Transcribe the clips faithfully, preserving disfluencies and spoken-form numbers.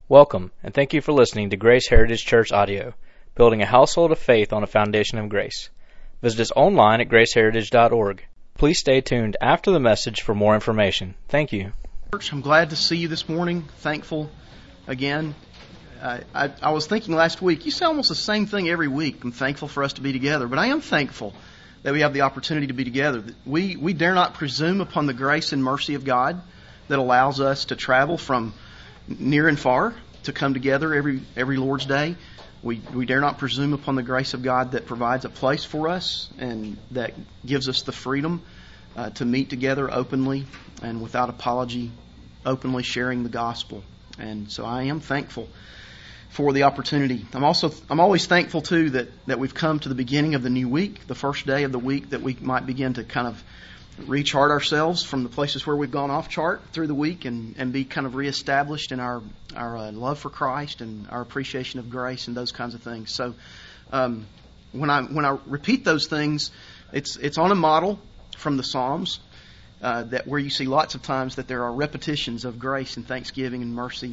Welcome, and thank you for listening to Grace Heritage Church Audio, building a household of faith on a foundation of grace. Visit us online at grace heritage dot org. Please stay tuned after the message for more information. Thank you. Church, I'm glad to see you this morning. Thankful again. Uh, I, I was thinking last week, you say almost the same thing every week. I'm thankful for us to be together, but I am thankful that we have the opportunity to be together. We, we dare not presume upon the grace and mercy of God that allows us to travel from near and far to come together every every Lord's Day. We we dare not presume upon the grace of God that provides a place for us and that gives us the freedom uh, to meet together openly and without apology, openly sharing the gospel. And so I am thankful for the opportunity. I'm also I'm always thankful too that that we've come to the beginning of the new week, the first day of the week, that we might begin to kind of rechart ourselves from the places where we've gone off chart through the week and, and be kind of reestablished in our, our uh, love for Christ and our appreciation of grace and those kinds of things. So um, when I when I repeat those things, it's it's on a model from the Psalms uh, that where you see lots of times that there are repetitions of grace and thanksgiving and mercy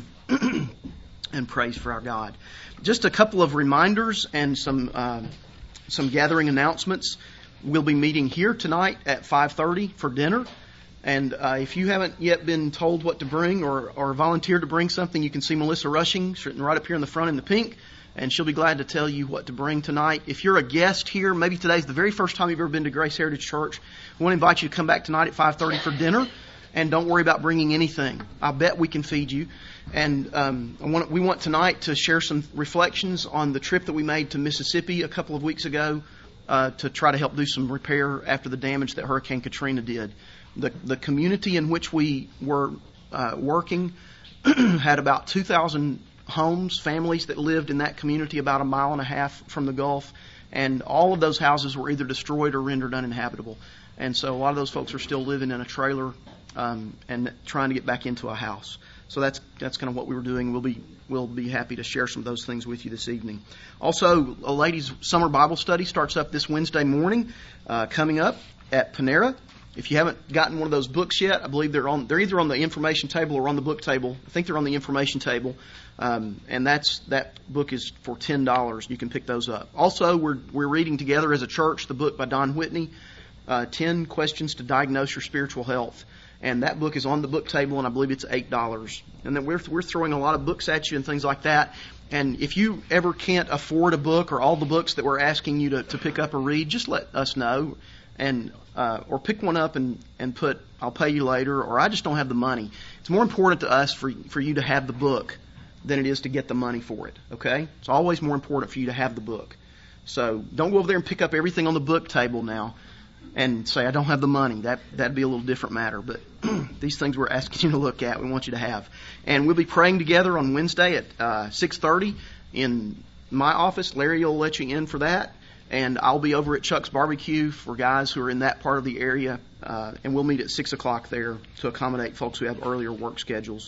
and praise for our God. Just a couple of reminders and some uh, some gathering announcements. We'll be meeting here tonight at five thirty for dinner. And uh, if you haven't yet been told what to bring or, or volunteered to bring something, you can see Melissa Rushing sitting right up here in the front in the pink, and she'll be glad to tell you what to bring tonight. If you're a guest here, maybe today's the very first time you've ever been to Grace Heritage Church, we want to invite you to come back tonight at five thirty for dinner. And don't worry about bringing anything. I bet we can feed you. And um, I want, we want tonight to share some reflections on the trip that we made to Mississippi a couple of weeks ago. Uh, to try to help do some repair after the damage that Hurricane Katrina did. The the community in which we were uh, working had about two thousand homes, families that lived in that community about a mile and a half from the Gulf, and all of those houses were either destroyed or rendered uninhabitable. And so a lot of those folks are still living in a trailer um, and trying to get back into a house. So that's that's kind of what we were doing. We'll be we'll be happy to share some of those things with you this evening. Also, a ladies' summer Bible study starts up this Wednesday morning, uh, coming up at Panera. If you haven't gotten one of those books yet, I believe they're on. They're either on the information table or on the book table. I think they're on the information table, um, and that's that book is for ten dollars. You can pick those up. Also, we're we're reading together as a church the book by Don Whitney, uh, ten Questions to Diagnose Your Spiritual Health. And that book is on the book table, and I believe it's eight dollars. And then we're we're throwing a lot of books at you and things like that. And if you ever can't afford a book or all the books that we're asking you to, to pick up or read, just let us know, and uh, or pick one up and, and put, I'll pay you later, or I just don't have the money. It's more important to us for for you to have the book than it is to get the money for it. Okay? It's always more important for you to have the book. So don't go over there and pick up everything on the book table now and say, I don't have the money. That, that'd be a little different matter. But these things we're asking you to look at, we want you to have. And we'll be praying together on Wednesday at uh, six thirty in my office. Larry will let you in for that. And I'll be over at Chuck's Barbecue for guys who are in that part of the area. Uh, and we'll meet at six o'clock there to accommodate folks who have earlier work schedules.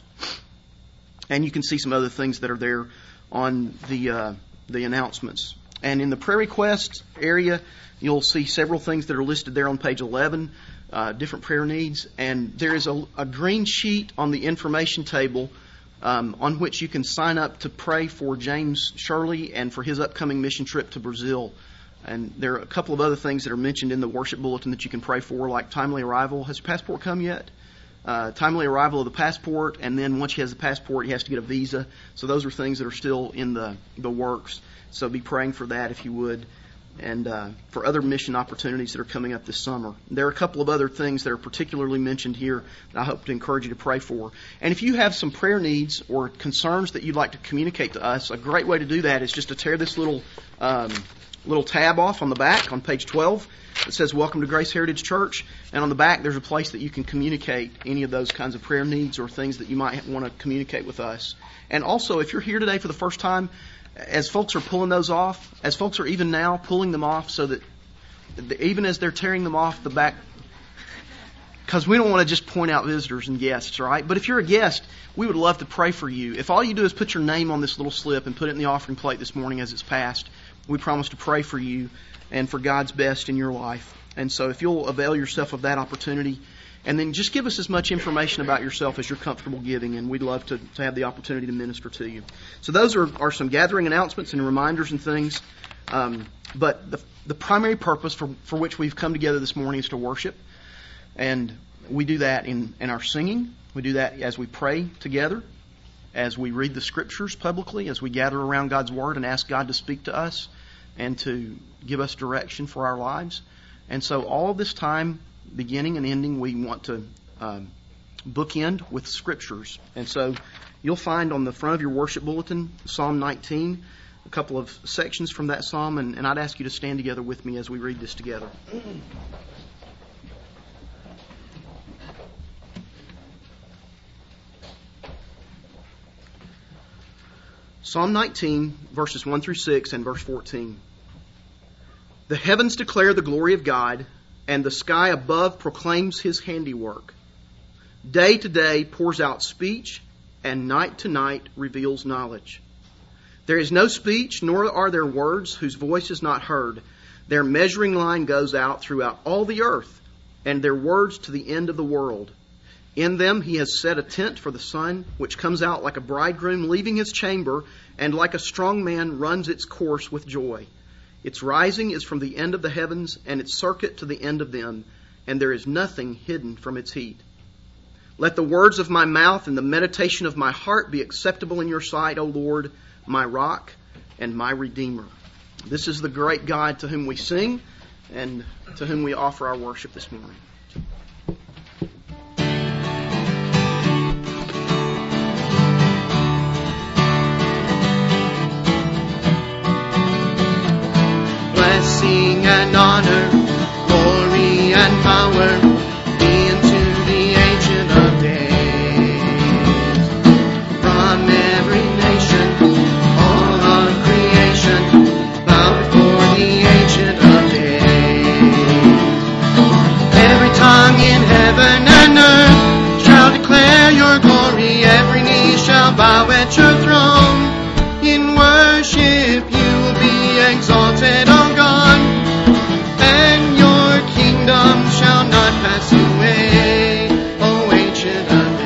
And you can see some other things that are there on the uh, the announcements. And in the prayer request area, you'll see several things that are listed there on page eleven, uh, different prayer needs. And there is a, a green sheet on the information table um, on which you can sign up to pray for James Shirley and for his upcoming mission trip to Brazil. And there are a couple of other things that are mentioned in the worship bulletin that you can pray for, like timely arrival. Has your passport come yet? Uh, timely arrival of the passport, and then once he has the passport, he has to get a visa. So those are things that are still in the, the works. So be praying for that if you would, and uh, for other mission opportunities that are coming up this summer. There are a couple of other things that are particularly mentioned here that I hope to encourage you to pray for. And if you have some prayer needs or concerns that you'd like to communicate to us, a great way to do that is just to tear this little um, little tab off on the back on page twelve. It says, Welcome to Grace Heritage Church. And on the back, there's a place that you can communicate any of those kinds of prayer needs or things that you might want to communicate with us. And also, if you're here today for the first time, as folks are pulling those off, as folks are even now pulling them off so that even as they're tearing them off the back, because we don't want to just point out visitors and guests, right? But if you're a guest, we would love to pray for you. If all you do is put your name on this little slip and put it in the offering plate this morning as it's passed, we promise to pray for you and for God's best in your life. And so if you'll avail yourself of that opportunity, And then just give us as much information about yourself as you're comfortable giving, and we'd love to, to have the opportunity to minister to you. So those are, are some gathering announcements and reminders and things. Um, but the, the primary purpose for, for which we've come together this morning is to worship. And we do that in, in our singing. We do that as we pray together, as we read the Scriptures publicly, as we gather around God's Word and ask God to speak to us and to give us direction for our lives. And so all of this time, beginning and ending, we want to um, bookend with Scriptures. And so you'll find on the front of your worship bulletin, Psalm nineteen, a couple of sections from that psalm, and, and I'd ask you to stand together with me as we read this together. Psalm nineteen, verses one through six and verse fourteen. The heavens declare the glory of God, and the sky above proclaims His handiwork. Day to day pours out speech, and night to night reveals knowledge. There is no speech, nor are there words whose voice is not heard. Their measuring line goes out throughout all the earth, and their words to the end of the world. In them He has set a tent for the sun, which comes out like a bridegroom leaving his chamber, and like a strong man runs its course with joy. Its rising is from the end of the heavens, and its circuit to the end of them, and there is nothing hidden from its heat. Let the words of my mouth and the meditation of my heart be acceptable in your sight, O Lord, my rock and my redeemer. This is the great God to whom we sing and to whom we offer our worship this morning. Blessing and honor, glory and power be unto the Ancient of Days. From every nation, all of creation, bow before the Ancient of Days. Every tongue in heaven and earth shall declare your glory. Every knee shall bow at your throne. In worship you will be exalted, O God, and your kingdom shall not pass away, O Ancient of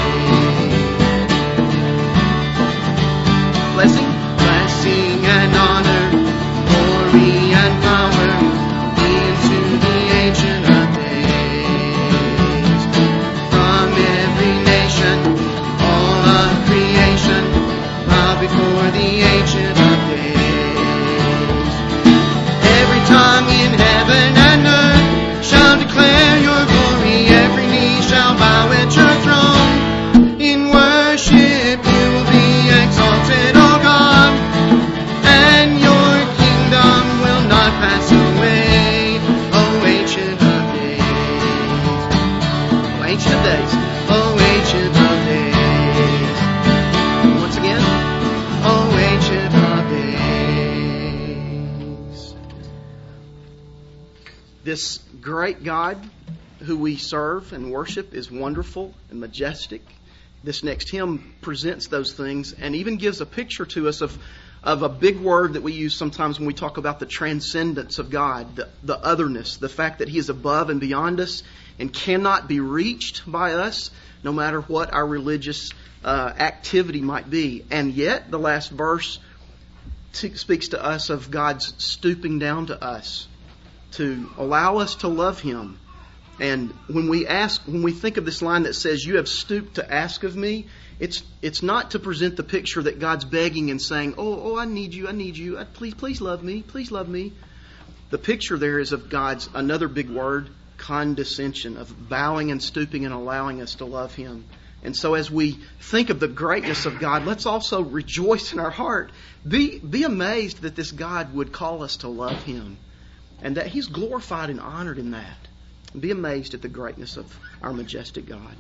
Days. Blessing, blessing and honor, glory and power be unto the Ancient of Days. From every nation, all of creation, bow before the Ancient of Days. Every tongue in heaven and earth shall declare your glory. Every knee shall bow at your throne. In worship you will be exalted, O God, and your kingdom will not pass away, O Ancient of Days. O Ancient of Days. O Ancient of Days. Once again, O Ancient of Days. This great God who we serve and worship is wonderful and majestic. This next hymn presents those things and even gives a picture to us of, of a big word that we use sometimes when we talk about the transcendence of God, the, the otherness, the fact that He is above and beyond us and cannot be reached by us, no matter what our religious uh, activity might be. And yet, the last verse t- speaks to us of God's stooping down to us to allow us to love Him. And when we ask, when we think of this line that says, "You have stooped to ask of me," it's it's not to present the picture that God's begging and saying, "Oh, oh, I need you, I need you, I, please, please love me, please love me." The picture there is of God's, another big word, condescension, of bowing and stooping and allowing us to love Him. And so as we think of the greatness of God, let's also rejoice in our heart. Be, be amazed that this God would call us to love Him and that He's glorified and honored in that. Be amazed at the greatness of our majestic God.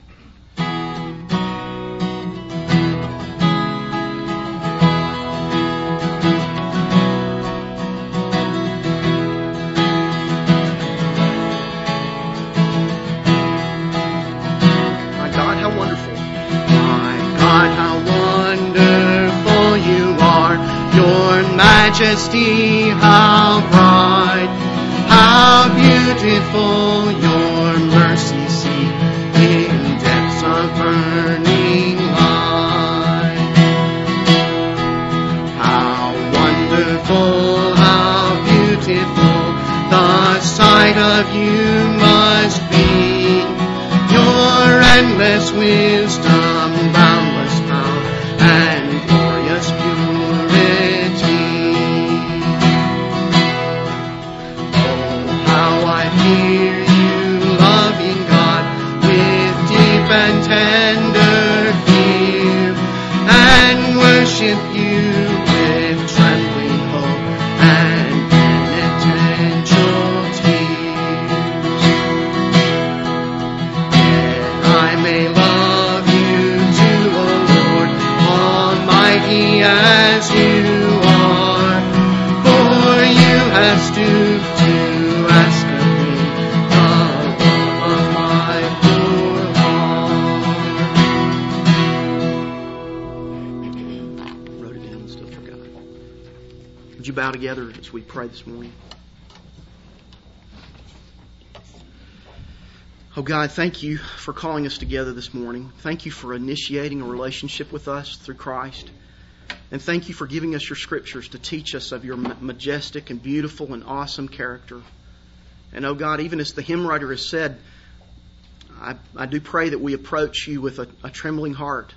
My God, how wonderful. My God, how wonderful you are. Your majesty, how bright. How beautiful your mercy seems. worship you with trembling hope and penitential tears. That I may love you too, O Lord, almighty as you are, for you have stooped to ask of me the love of my poor heart. Wrote it down and still forgot. Would you bow together as we pray this morning? Oh God, thank you for calling us together this morning. Thank you for initiating a relationship with us through Christ. And thank you for giving us your scriptures to teach us of your majestic and beautiful and awesome character. And oh God, even as the hymn writer has said, I, I do pray that we approach you with a, a trembling heart.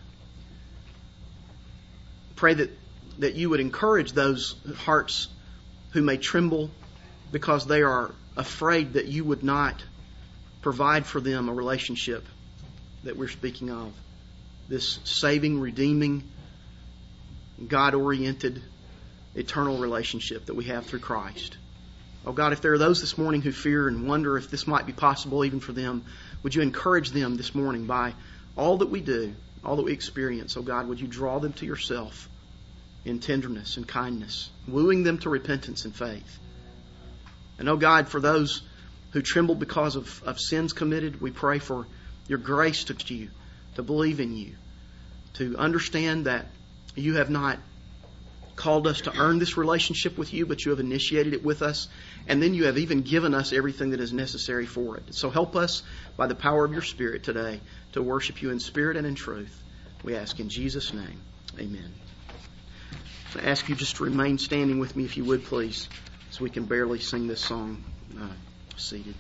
Pray that, that you would encourage those hearts who may tremble because they are afraid that you would not provide for them a relationship that we're speaking of. This saving, redeeming, God-oriented, eternal relationship that we have through Christ. Oh God, if there are those this morning who fear and wonder if this might be possible even for them, would you encourage them this morning by all that we do, all that we experience? Oh God, would you draw them to yourself in tenderness and kindness, wooing them to repentance and faith. And oh God, for those who tremble because of, of sins committed, we pray for your grace to you, to believe in you, to understand that you have not called us to earn this relationship with you, but you have initiated it with us, and then you have even given us everything that is necessary for it. So help us by the power of your Spirit today to worship you in spirit and in truth. We ask in Jesus' name. Amen. I ask you just to remain standing with me if you would, please, so we can barely sing this song uh, seated.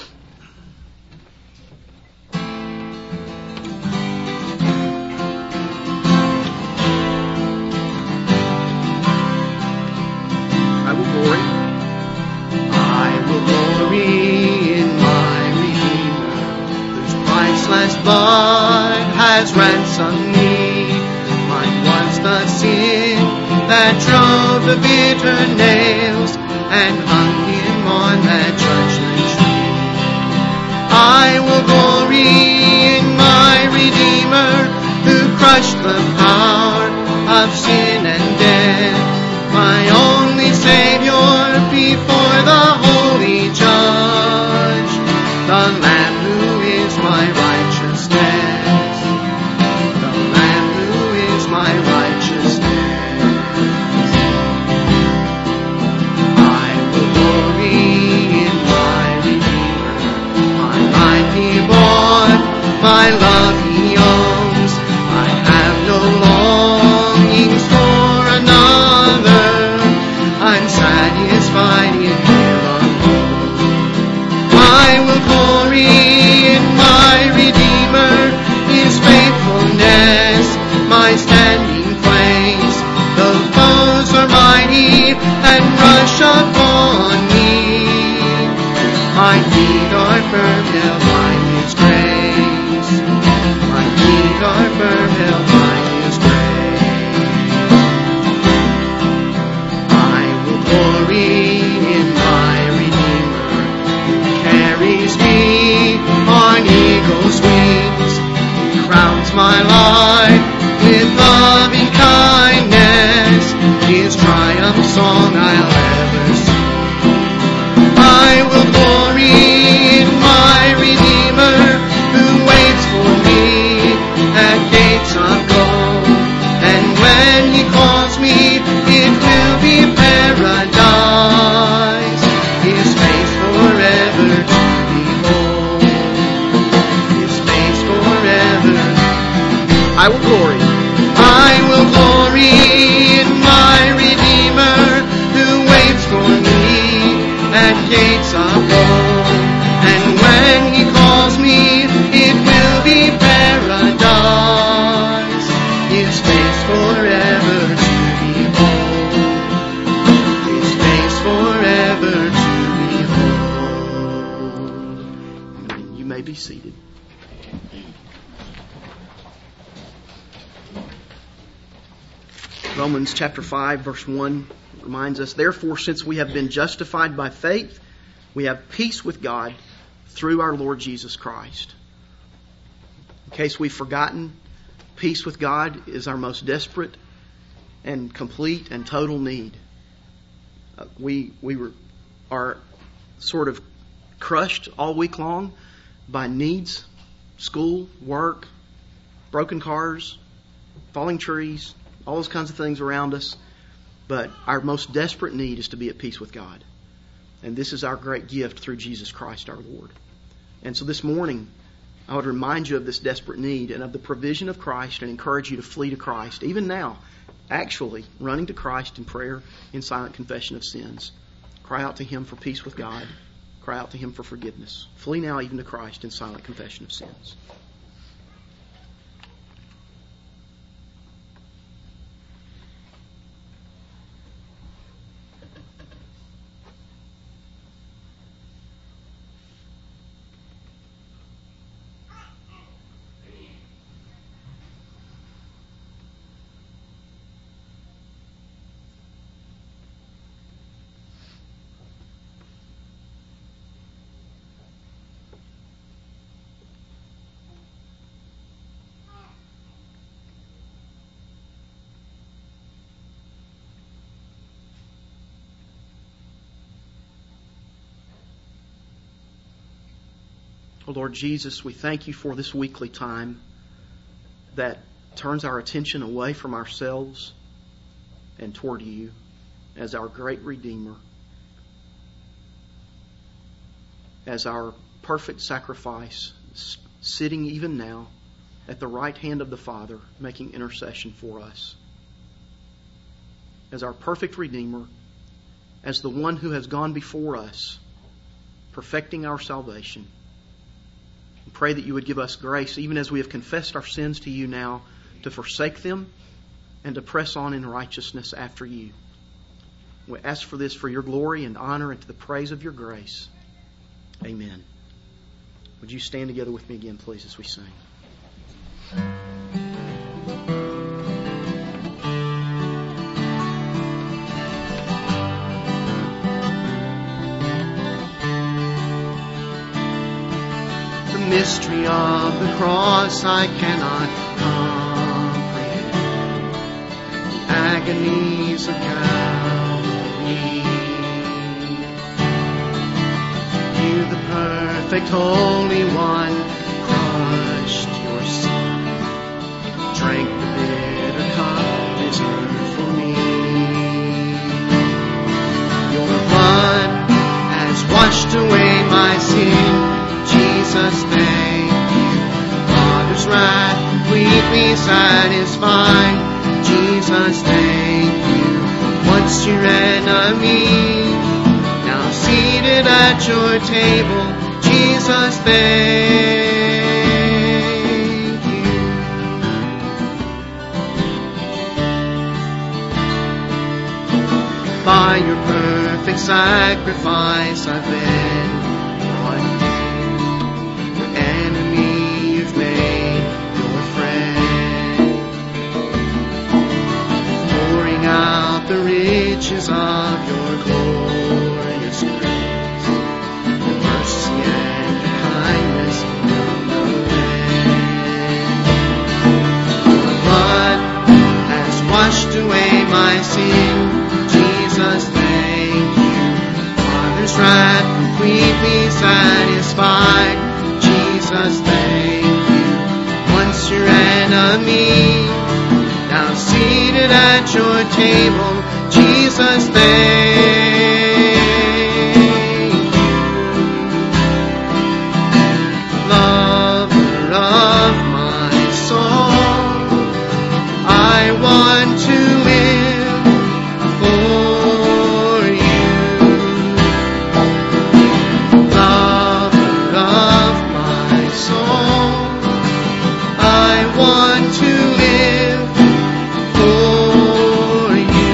I will glory. I will glory in my Redeemer, whose priceless blood has ransomed me. Mine was the sin that drove the bitter nails and hung him on that judgment tree. I will glory in my Redeemer, who crushed the power of sin and death, my only Savior before the holy judge, the Lamb who is my righteousness, the Lamb who is my righteousness. I will glory in my Redeemer, my life he bought, my love he owns. I have no longings for another, I'm satisfied in him alone. I will glory in my Redeemer, his faithfulness, my standing place. The foes are mighty and rush upon me. My feet are firm held by his grace. My feet are firm held by his grace. I will glory in my Redeemer, who carries me on eagle's wings. He crowns my life with loving kindness, his triumph song I'll ever sing. I will glory in my Redeemer, who waits for me at gates of gold. And when he calls me, it will be paradise, his face forever to behold, his face forever. I will glory. I will glory in my Redeemer, who waits for me at gates of gold. And when he calls me, it will be paradise, his face forever to behold, his face forever to behold. You may be seated. Romans chapter five, verse one reminds us, "Therefore, since we have been justified by faith, we have peace with God through our Lord Jesus Christ." In case we've forgotten, peace with God is our most desperate and complete and total need. Uh, we we were, are sort of crushed all week long by needs, school, work, broken cars, falling trees, all those kinds of things around us. But our most desperate need is to be at peace with God. And this is our great gift through Jesus Christ our Lord. And so this morning, I would remind you of this desperate need and of the provision of Christ and encourage you to flee to Christ. Even now, actually running to Christ in prayer, in silent confession of sins. Cry out to Him for peace with God. Cry out to Him for forgiveness. Flee now even to Christ in silent confession of sins. Oh Lord Jesus, we thank You for this weekly time that turns our attention away from ourselves and toward You as our great Redeemer, as our perfect sacrifice, sitting even now at the right hand of the Father, making intercession for us. As our perfect Redeemer, as the one who has gone before us, perfecting our salvation. We pray that You would give us grace, even as we have confessed our sins to You now, to forsake them and to press on in righteousness after You. We ask for this for Your glory and honor and to the praise of Your grace. Amen. Would you stand together with me again, please, as we sing? The mystery of the cross I cannot comprehend. The agonies of Calvary. You, the perfect Holy One, crushed Your Son, drank the bitter cup reserved for me. Your blood has washed away my sin. Jesus, thank You. Father's wrath completely satisfied. Jesus, thank You. Once Your enemy, now seated at Your table. Jesus, thank You. By Your perfect sacrifice I've been won. The riches of Your glorious grace, Your mercy and Your kindness will no end. Your blood has washed away my sin. Jesus, thank You. Father's wrath completely satisfied. Jesus, thank You. Once Your enemy, now seated at Your table. Jesus, thank You. Lover of my soul, I want to live for You. Lover of my soul, I want to live for You.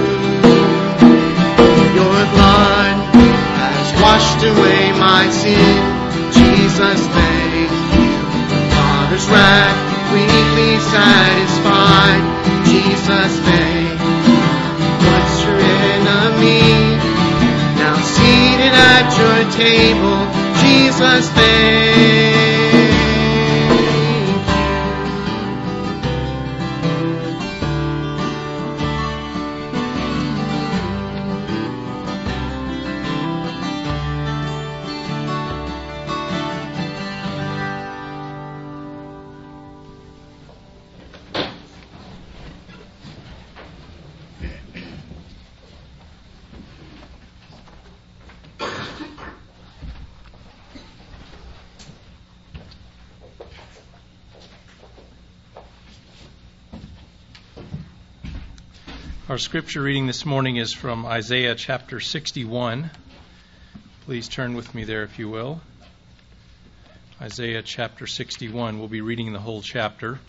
Your blood has washed away my sin. Jesus, thank You. Father's wrath completely satisfied. Jesus, thank You. Our scripture reading this morning is from Isaiah chapter sixty-one. Please turn with me there if you will. Isaiah chapter sixty-one. We'll be reading the whole chapter.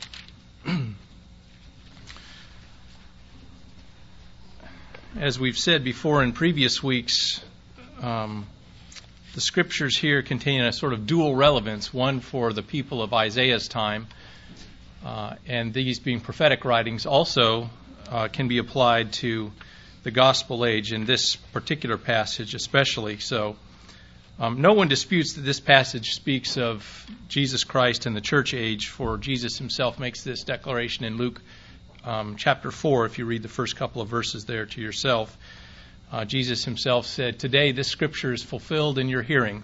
As we've said before in previous weeks, um, the scriptures here contain a sort of dual relevance, one for the people of Isaiah's time, uh, and these being prophetic writings also Uh, can be applied to the gospel age, in this particular passage especially. So um, no one disputes that this passage speaks of Jesus Christ and the church age, for Jesus himself makes this declaration in Luke um, chapter four, if you read the first couple of verses there to yourself. Uh, Jesus himself said, "Today this scripture is fulfilled in your hearing."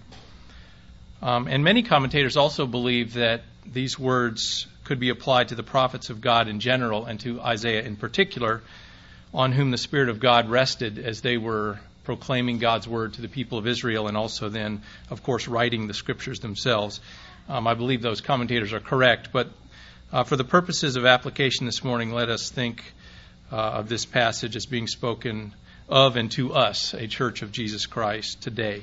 Um, and many commentators also believe that these words could be applied to the prophets of God in general and to Isaiah in particular, on whom the Spirit of God rested as they were proclaiming God's word to the people of Israel, and also then, of course, writing the scriptures themselves. Um, I believe those commentators are correct, but uh, for the purposes of application this morning, let us think uh, of this passage as being spoken of and to us, a church of Jesus Christ today.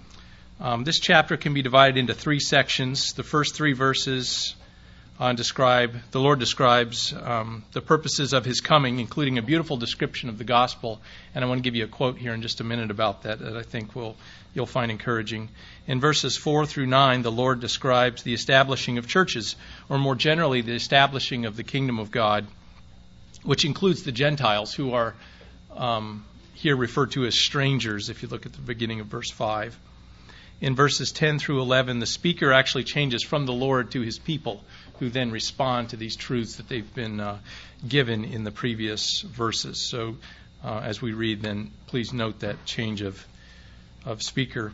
Um, this chapter can be divided into three sections. The first three verses Uh, describe, the Lord describes um, the purposes of his coming, including a beautiful description of the gospel. And I want to give you a quote here in just a minute about that that I think will you'll find encouraging. In verses four through nine, the Lord describes the establishing of churches, or more generally, the establishing of the kingdom of God, which includes the Gentiles, who are um, here referred to as strangers, if you look at the beginning of verse five. In verses ten through eleven, the speaker actually changes from the Lord to his people, who then respond to these truths that they've been uh, given in the previous verses. So uh, as we read, then please note that change of of speaker.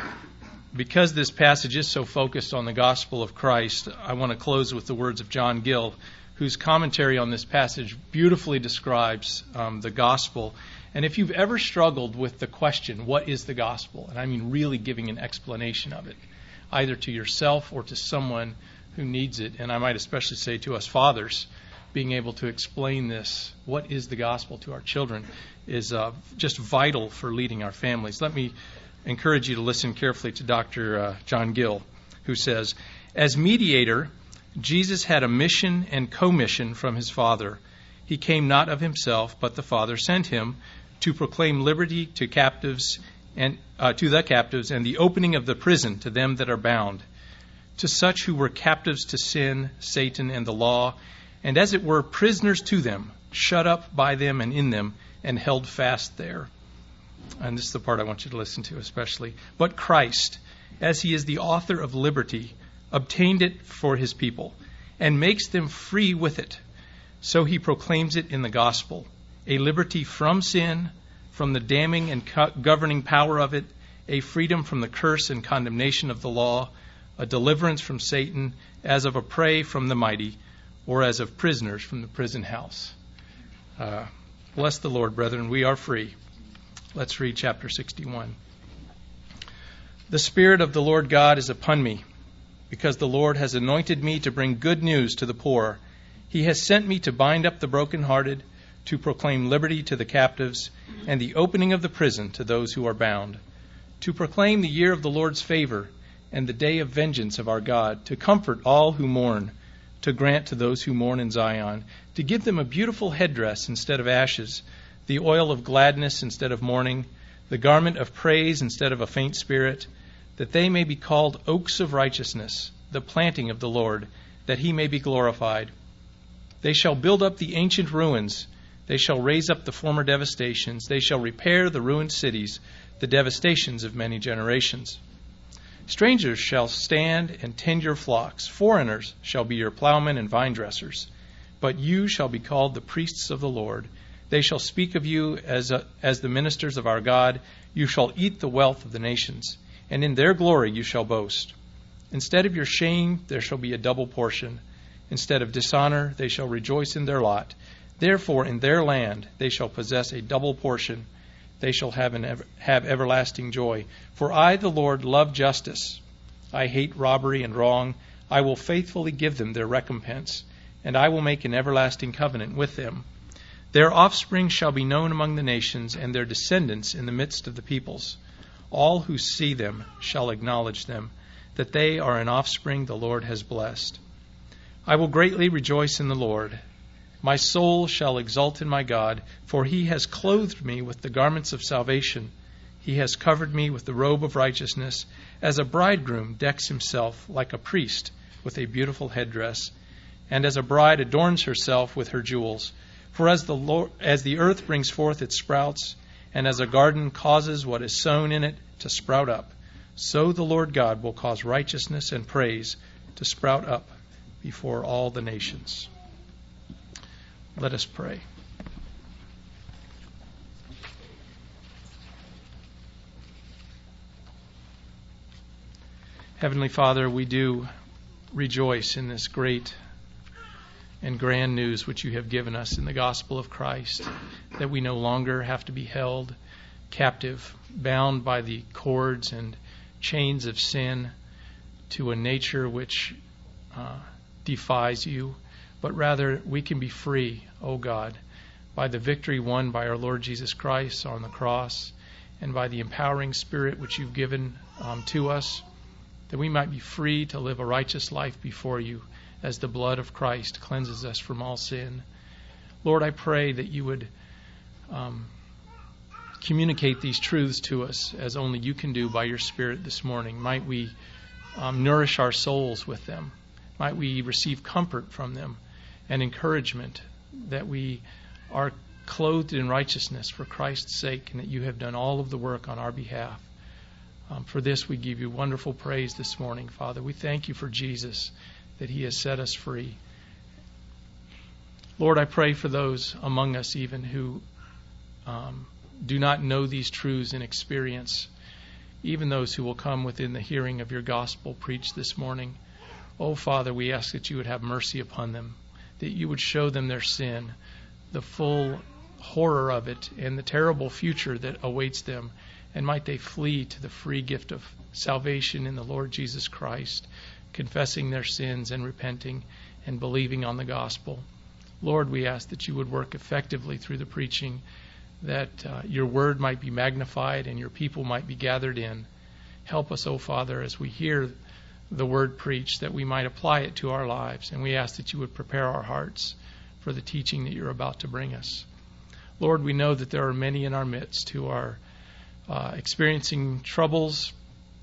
Because this passage is so focused on the gospel of Christ, I want to close with the words of John Gill, whose commentary on this passage beautifully describes um, the gospel. And if you've ever struggled with the question, what is the gospel? And I mean really giving an explanation of it, either to yourself or to someone who needs it. And I might especially say to us fathers, being able to explain this, what is the gospel, to our children, is uh, just vital for leading our families. Let me encourage you to listen carefully to Doctor Uh, John Gill, who says, "As mediator, Jesus had a mission and commission from his Father. He came not of himself, but the Father sent him to proclaim liberty to captives and uh, to the captives, and the opening of the prison to them that are bound, to such who were captives to sin, Satan, and the law, and as it were prisoners to them, shut up by them and in them, and held fast there." And this is the part I want you to listen to especially. "But Christ, as he is the author of liberty, obtained it for his people, and makes them free with it. So he proclaims it in the gospel, a liberty from sin, from the damning and co- governing power of it, a freedom from the curse and condemnation of the law, a deliverance from Satan, as of a prey from the mighty, or as of prisoners from the prison house." Uh, bless the Lord, brethren. We are free. Let's read chapter sixty-one. "The Spirit of the Lord God is upon me, because the Lord has anointed me to bring good news to the poor. He has sent me to bind up the brokenhearted, to proclaim liberty to the captives, and the opening of the prison to those who are bound, to proclaim the year of the Lord's favor, and the day of vengeance of our God, to comfort all who mourn, to grant to those who mourn in Zion, to give them a beautiful headdress instead of ashes, the oil of gladness instead of mourning, the garment of praise instead of a faint spirit, that they may be called oaks of righteousness, the planting of the Lord, that he may be glorified. They shall build up the ancient ruins. They shall raise up the former devastations. They shall repair the ruined cities, the devastations of many generations. Strangers shall stand and tend your flocks. Foreigners shall be your plowmen and vine dressers. But you shall be called the priests of the Lord. They shall speak of you as a, as the ministers of our God. You shall eat the wealth of the nations, and in their glory you shall boast. Instead of your shame there shall be a double portion. Instead of dishonor they shall rejoice in their lot. Therefore in their land they shall possess a double portion. They shall have an ever, have everlasting joy. For I, the Lord, love justice. I hate robbery and wrong. I will faithfully give them their recompense, and I will make an everlasting covenant with them. Their offspring shall be known among the nations, and their descendants in the midst of the peoples. All who see them shall acknowledge them, that they are an offspring the Lord has blessed. I will greatly rejoice in the Lord. My soul shall exult in my God, for he has clothed me with the garments of salvation. He has covered me with the robe of righteousness, as a bridegroom decks himself like a priest with a beautiful headdress, and as a bride adorns herself with her jewels. For as the Lord, as the earth brings forth its sprouts, and as a garden causes what is sown in it to sprout up, so the Lord God will cause righteousness and praise to sprout up before all the nations. Let us pray. Heavenly Father, we do rejoice in this great and grand news which you have given us in the gospel of Christ, that we no longer have to be held captive, bound by the cords and chains of sin to a nature which uh, defies you, but rather we can be free, O God, by the victory won by our Lord Jesus Christ on the cross, and by the empowering Spirit which you've given um, to us, that we might be free to live a righteous life before you, as the blood of Christ cleanses us from all sin. Lord, I pray that you would um, communicate these truths to us as only you can do by your Spirit this morning. Might we um, nourish our souls with them. Might we receive comfort from them and encouragement that we are clothed in righteousness for Christ's sake, and that you have done all of the work on our behalf. Um, for this we give you wonderful praise this morning, Father. We thank you for Jesus, that he has set us free. Lord, I pray for those among us even who um, do not know these truths in experience, even those who will come within the hearing of your gospel preached this morning. Oh, Father, we ask that you would have mercy upon them, that you would show them their sin, the full horror of it, and the terrible future that awaits them, and might they flee to the free gift of salvation in the Lord Jesus Christ, confessing their sins and repenting and believing on the gospel. Lord, we ask that you would work effectively through the preaching, that uh, your word might be magnified and your people might be gathered in. Help us, O Father, as we hear the word preached, that we might apply it to our lives. And we ask that you would prepare our hearts for the teaching that you're about to bring us. Lord, we know that there are many in our midst who are uh, experiencing troubles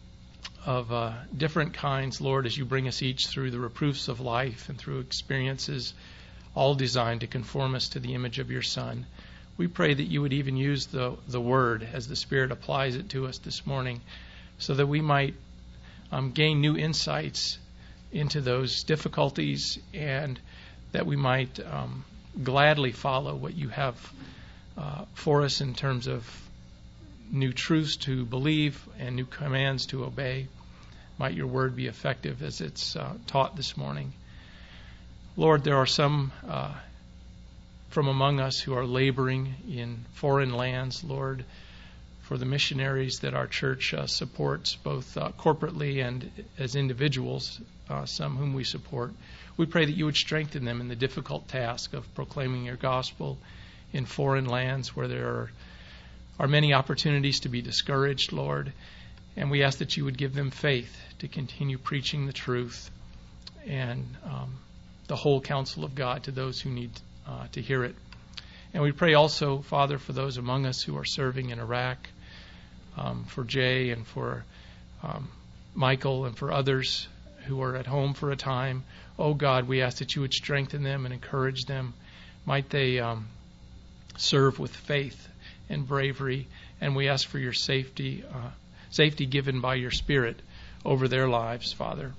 of uh, different kinds, Lord, as you bring us each through the reproofs of life and through experiences all designed to conform us to the image of your Son. We pray that you would even use the, the word as the Spirit applies it to us this morning, so that we might um, gain new insights into those difficulties, and that we might um, gladly follow what you have uh, for us in terms of new truths to believe and new commands to obey. Might your word be effective as it's uh, taught this morning. Lord, there are some uh, from among us who are laboring in foreign lands, Lord, for the missionaries that our church uh, supports, both uh, corporately and as individuals, uh, some whom we support. We pray that you would strengthen them in the difficult task of proclaiming your gospel in foreign lands where there are, are many opportunities to be discouraged, Lord. And we ask that you would give them faith to continue preaching the truth and um, the whole counsel of God to those who need uh, to hear it. And we pray also, Father, for those among us who are serving in Iraq, um, for Jay and for um, Michael and for others who are at home for a time. Oh God, we ask that you would strengthen them and encourage them. Might they um, serve with faith and bravery. And we ask for your safety, uh, safety given by your Spirit over their lives, Father.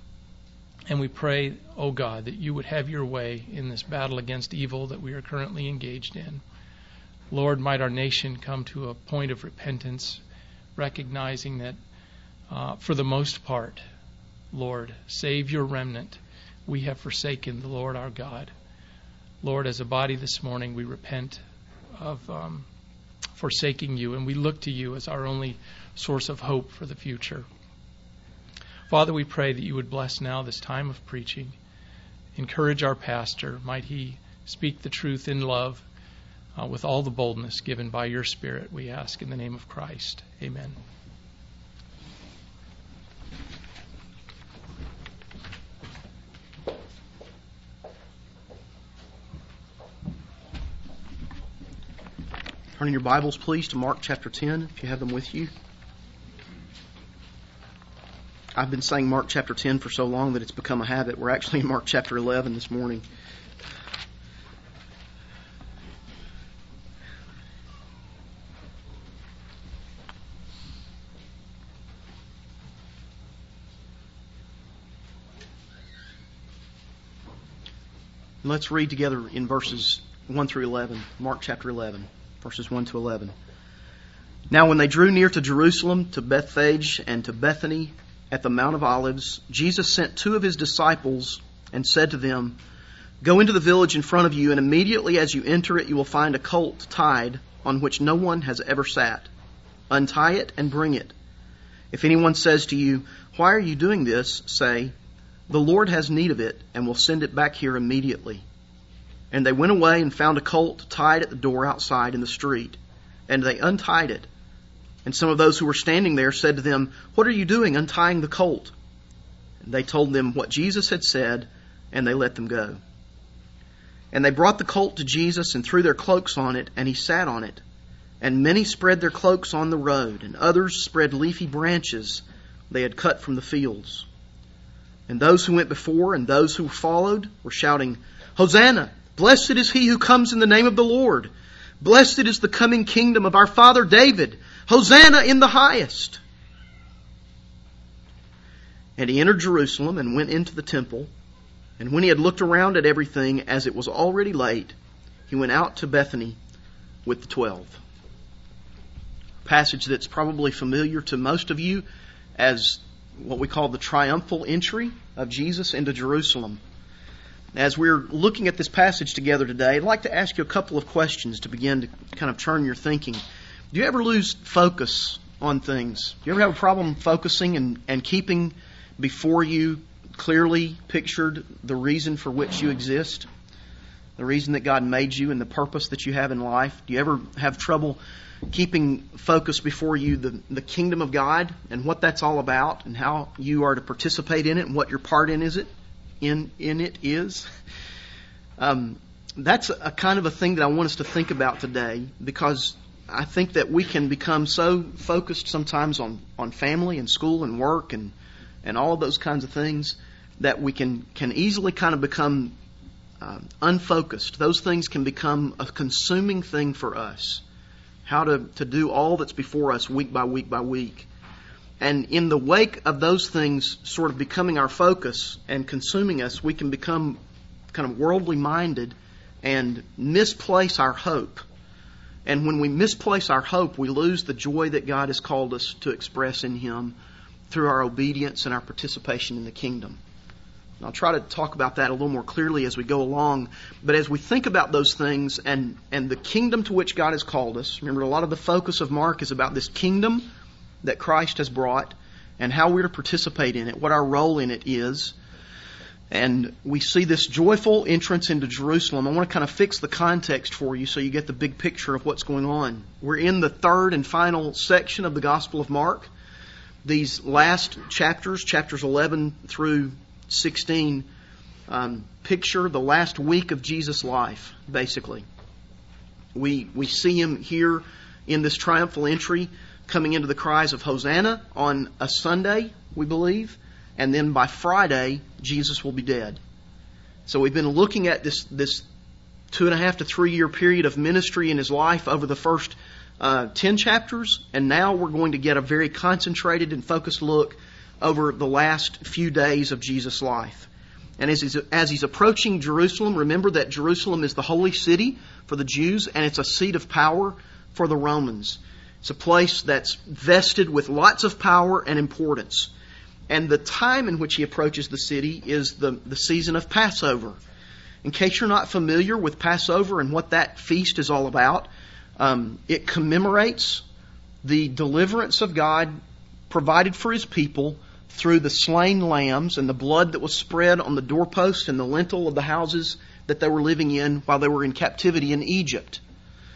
And we pray, oh God, that you would have your way in this battle against evil that we are currently engaged in. Lord, might our nation come to a point of repentance, recognizing that uh, for the most part, Lord, save your remnant. We have forsaken the Lord our God. Lord, as a body this morning, we repent of um, forsaking you, and we look to you as our only source of hope for the future. Father, we pray that you would bless now this time of preaching. Encourage our pastor. Might he speak the truth in love uh, with all the boldness given by your Spirit, we ask in the name of Christ. Amen. Turn in your Bibles, please, to Mark chapter ten, if you have them with you. I've been saying Mark chapter ten for so long that it's become a habit. We're actually in Mark chapter eleven this morning. Let's read together in verses one through eleven, Mark chapter eleven. Verses one to eleven. Now when they drew near to Jerusalem, to Bethphage and to Bethany at the Mount of Olives, Jesus sent two of his disciples and said to them, Go into the village in front of you, and immediately as you enter it, you will find a colt tied on which no one has ever sat. Untie it and bring it. If anyone says to you, Why are you doing this? Say, The Lord has need of it, and will send it back here immediately. And they went away and found a colt tied at the door outside in the street. And they untied it. And some of those who were standing there said to them, What are you doing untying the colt? And they told them what Jesus had said, and they let them go. And they brought the colt to Jesus and threw their cloaks on it, and he sat on it. And many spread their cloaks on the road, and others spread leafy branches they had cut from the fields. And those who went before and those who followed were shouting, Hosanna! Blessed is he who comes in the name of the Lord. Blessed is the coming kingdom of our father David. Hosanna in the highest. And he entered Jerusalem and went into the temple. And when he had looked around at everything, as it was already late, he went out to Bethany with the twelve. A passage that's probably familiar to most of you as what we call the triumphal entry of Jesus into Jerusalem. As we're looking at this passage together today, I'd like to ask you a couple of questions to begin to kind of turn your thinking. Do you ever lose focus on things? Do you ever have a problem focusing and, and keeping before you clearly pictured the reason for which you exist? The reason that God made you and the purpose that you have in life? Do you ever have trouble keeping focus before you the, the kingdom of God and what that's all about and how you are to participate in it and what your part in is it? In in it is. Um, that's a kind of a thing that I want us to think about today, because I think that we can become so focused sometimes on, on family and school and work and, and all of those kinds of things that we can, can easily kind of become uh, unfocused. Those things can become a consuming thing for us. How to, to do all that's before us week by week by week. And in the wake of those things sort of becoming our focus and consuming us, we can become kind of worldly minded and misplace our hope. And when we misplace our hope, we lose the joy that God has called us to express in Him through our obedience and our participation in the kingdom. And I'll try to talk about that a little more clearly as we go along. But as we think about those things and, and the kingdom to which God has called us, remember a lot of the focus of Mark is about this kingdom that Christ has brought and how we're to participate in it, what our role in it is. And we see this joyful entrance into Jerusalem. I want to kind of fix the context for you so you get the big picture of what's going on. We're in the third and final section of the Gospel of Mark. These last chapters, chapters eleven through sixteen, um, picture the last week of Jesus' life, basically. We, we see Him here in this triumphal entry coming into the cries of Hosanna on a Sunday, we believe, and then by Friday, Jesus will be dead. So we've been looking at this this two and a half to three year period of ministry in His life over the first uh, ten chapters, and now we're going to get a very concentrated and focused look over the last few days of Jesus' life. And as he's, as he's approaching Jerusalem, remember that Jerusalem is the holy city for the Jews, and it's a seat of power for the Romans. It's a place that's vested with lots of power and importance. And the time in which he approaches the city is the, the season of Passover. In case you're not familiar with Passover and what that feast is all about, um, it commemorates the deliverance of God provided for His people through the slain lambs and the blood that was spread on the doorpost and the lintel of the houses that they were living in while they were in captivity in Egypt.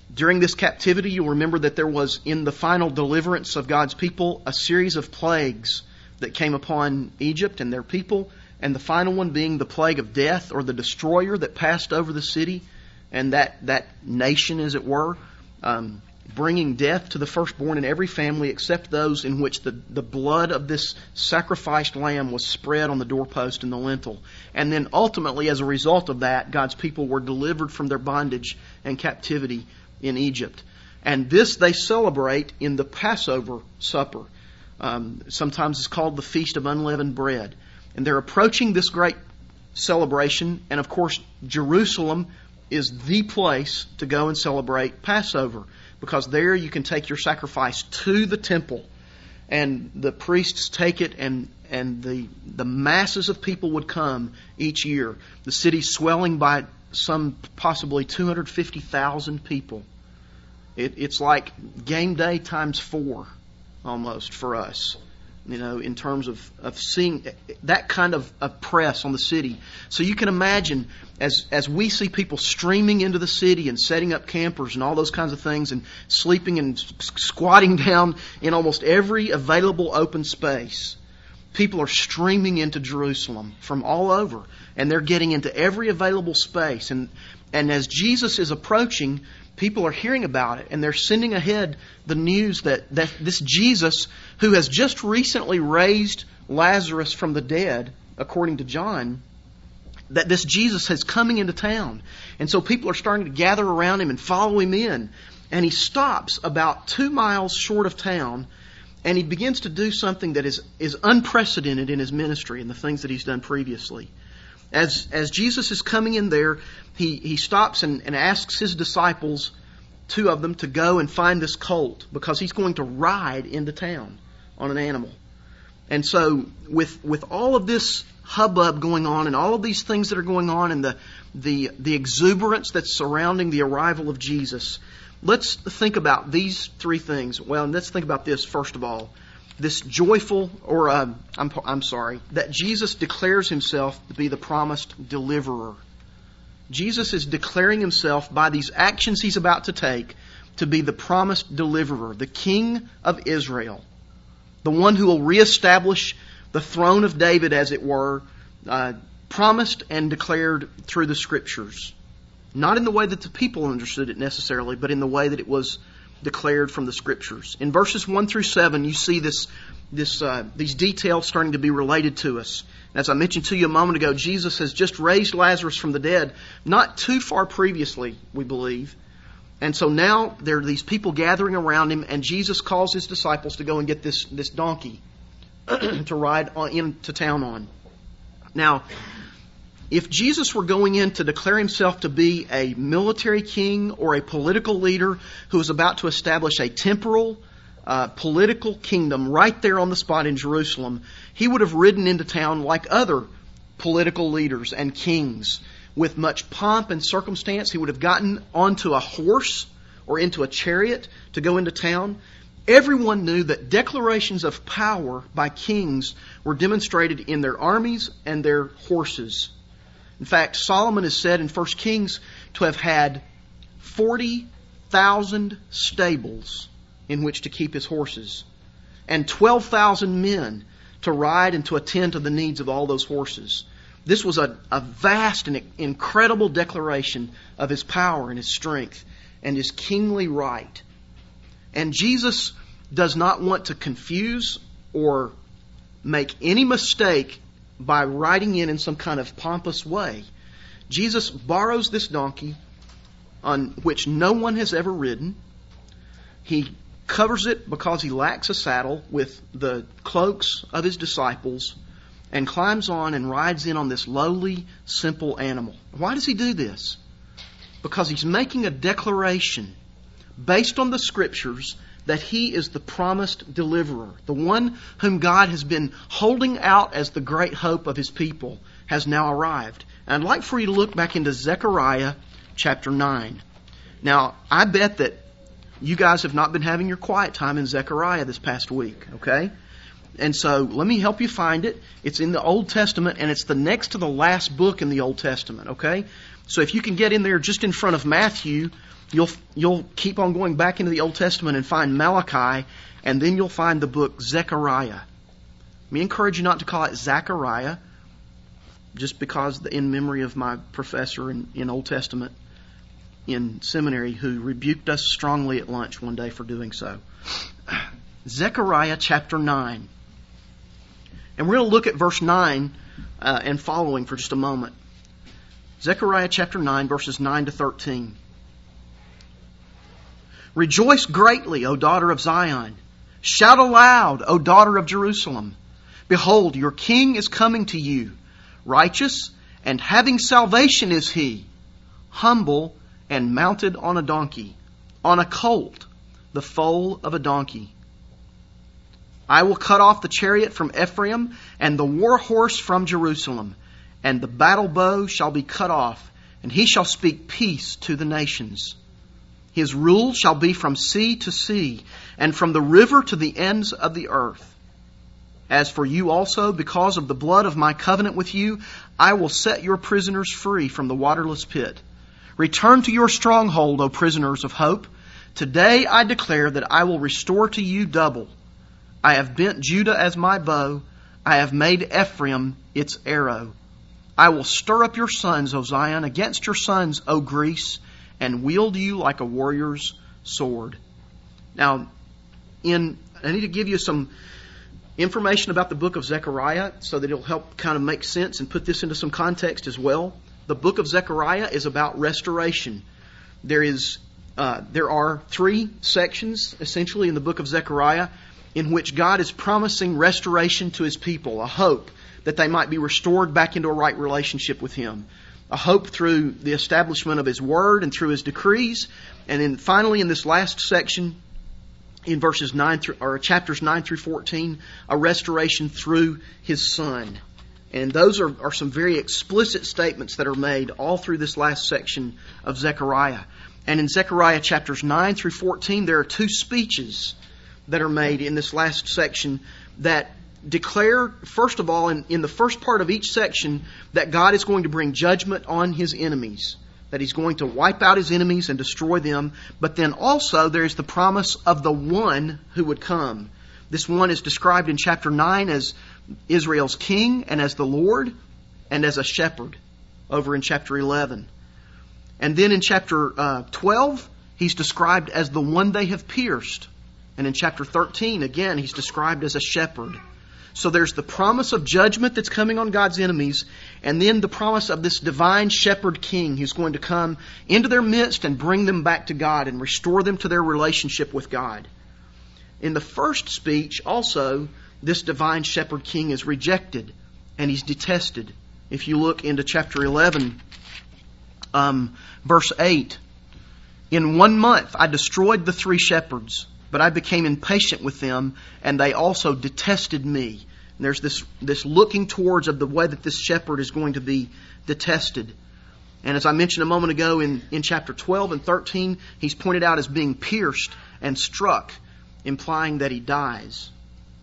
During this captivity, you'll remember that there was, in the final deliverance of God's people, a series of plagues that came upon Egypt and their people, and the final one being the plague of death, or the destroyer that passed over the city and that, that nation, as it were, um, bringing death to the firstborn in every family except those in which the, the blood of this sacrificed lamb was spread on the doorpost and the lintel. And then ultimately, as a result of that, God's people were delivered from their bondage and captivity in Egypt. And this they celebrate in the Passover supper. Um, sometimes it's called the Feast of Unleavened Bread. And they're approaching this great celebration. And of course, Jerusalem is the place to go and celebrate Passover, because there you can take your sacrifice to the temple, and the priests take it, and and the the masses of people would come each year. The city swelling by some possibly two hundred fifty thousand people. It, it's like game day times four, almost, for us, you know, in terms of, of seeing that kind of, of press on the city. So you can imagine, as as we see people streaming into the city and setting up campers and all those kinds of things, and sleeping and squatting down in almost every available open space, people are streaming into Jerusalem from all over, and they're getting into every available space. And and as Jesus is approaching, people are hearing about it, and they're sending ahead the news that, that this Jesus, who has just recently raised Lazarus from the dead, according to John, that this Jesus is coming into town. And so people are starting to gather around him and follow him in. And he stops about two miles short of town, and he begins to do something that is, is unprecedented in his ministry and the things that he's done previously. As as Jesus is coming in there, he, he stops and, and asks his disciples, two of them, to go and find this colt, because he's going to ride into town on an animal. And so with with all of this hubbub going on, and all of these things that are going on, and the the the exuberance that's surrounding the arrival of Jesus, let's think about these three things. Well, let's think about this first of all. This joyful, or uh, I'm I'm sorry, that Jesus declares himself to be the promised deliverer. Jesus is declaring himself by these actions he's about to take to be the promised deliverer, the King of Israel, the one who will reestablish the throne of David, as it were, uh, promised and declared through the Scriptures. Not in the way that the people understood it necessarily, but in the way that it was declared from the Scriptures. In verses one through seven, you see this, this, uh, these details starting to be related to us. As I mentioned to you a moment ago, Jesus has just raised Lazarus from the dead, not too far previously, we believe. And so now there are these people gathering around him, and Jesus calls his disciples to go and get this, this donkey to ride on, into town on. Now, if Jesus were going in to declare himself to be a military king or a political leader who was about to establish a temporal, uh, political kingdom right there on the spot in Jerusalem, he would have ridden into town like other political leaders and kings with much pomp and circumstance. He would have gotten onto a horse or into a chariot to go into town. Everyone knew that declarations of power by kings were demonstrated in their armies and their horses. In fact, Solomon is said in First Kings to have had forty thousand stables in which to keep his horses, and twelve thousand men to ride and to attend to the needs of all those horses. This was a, a vast and incredible declaration of his power and his strength and his kingly right. And Jesus does not want to confuse or make any mistake by riding in in some kind of pompous way. Jesus borrows this donkey on which no one has ever ridden. He covers it, because he lacks a saddle, with the cloaks of his disciples, and climbs on and rides in on this lowly, simple animal. Why does he do this? Because he's making a declaration based on the Scriptures that he is the promised deliverer, the one whom God has been holding out as the great hope of his people, has now arrived. And I'd like for you to look back into Zechariah chapter nine. Now, I bet that you guys have not been having your quiet time in Zechariah this past week, okay? And so let me help you find it. It's in the Old Testament, and it's the next to the last book in the Old Testament, okay? So if you can get in there just in front of Matthew, You'll you'll keep on going back into the Old Testament and find Malachi, and then you'll find the book Zechariah. Let me encourage you not to call it Zechariah, just because in memory of my professor in, in Old Testament in seminary who rebuked us strongly at lunch one day for doing so. Zechariah chapter nine. And we're going to look at verse nine uh, and following for just a moment. Zechariah chapter nine, verses nine to thirteen. Rejoice greatly, O daughter of Zion. Shout aloud, O daughter of Jerusalem. Behold, your king is coming to you. Righteous and having salvation is he. Humble and mounted on a donkey, on a colt, the foal of a donkey. I will cut off the chariot from Ephraim and the war horse from Jerusalem, and the battle bow shall be cut off, and he shall speak peace to the nations. His rule shall be from sea to sea, and from the river to the ends of the earth. As for you also, because of the blood of my covenant with you, I will set your prisoners free from the waterless pit. Return to your stronghold, O prisoners of hope. Today I declare that I will restore to you double. I have bent Judah as my bow. I have made Ephraim its arrow. I will stir up your sons, O Zion, against your sons, O Greece, and wield you like a warrior's sword. Now, in I need to give you some information about the book of Zechariah so that it'll help kind of make sense and put this into some context as well. The book of Zechariah is about restoration. There is, uh, there are three sections essentially in the book of Zechariah in which God is promising restoration to His people, a hope that they might be restored back into a right relationship with Him, a hope through the establishment of His Word and through His decrees, and then finally in this last section, in verses nine through or chapters nine through fourteen, a restoration through His Son. And those are, are some very explicit statements that are made all through this last section of Zechariah. And in Zechariah chapters nine through fourteen, there are two speeches that are made in this last section that declare, first of all, in, in the first part of each section, that God is going to bring judgment on His enemies, that He's going to wipe out His enemies and destroy them. But then also there's the promise of the one who would come. This one is described in chapter nine as Israel's king and as the Lord and as a shepherd over in chapter eleven. And then in chapter uh, twelve, He's described as the one they have pierced. And in chapter thirteen, again, He's described as a shepherd. So there's the promise of judgment that's coming on God's enemies, and then the promise of this divine shepherd king who's going to come into their midst and bring them back to God and restore them to their relationship with God. In the first speech, also, this divine shepherd king is rejected and he's detested. If you look into chapter eleven, um, verse eight, in one month I destroyed the three shepherds, but I became impatient with them, and they also detested me. And there's this, this looking towards of the way that this shepherd is going to be detested. And as I mentioned a moment ago in, in chapter twelve and thirteen, he's pointed out as being pierced and struck, implying that he dies.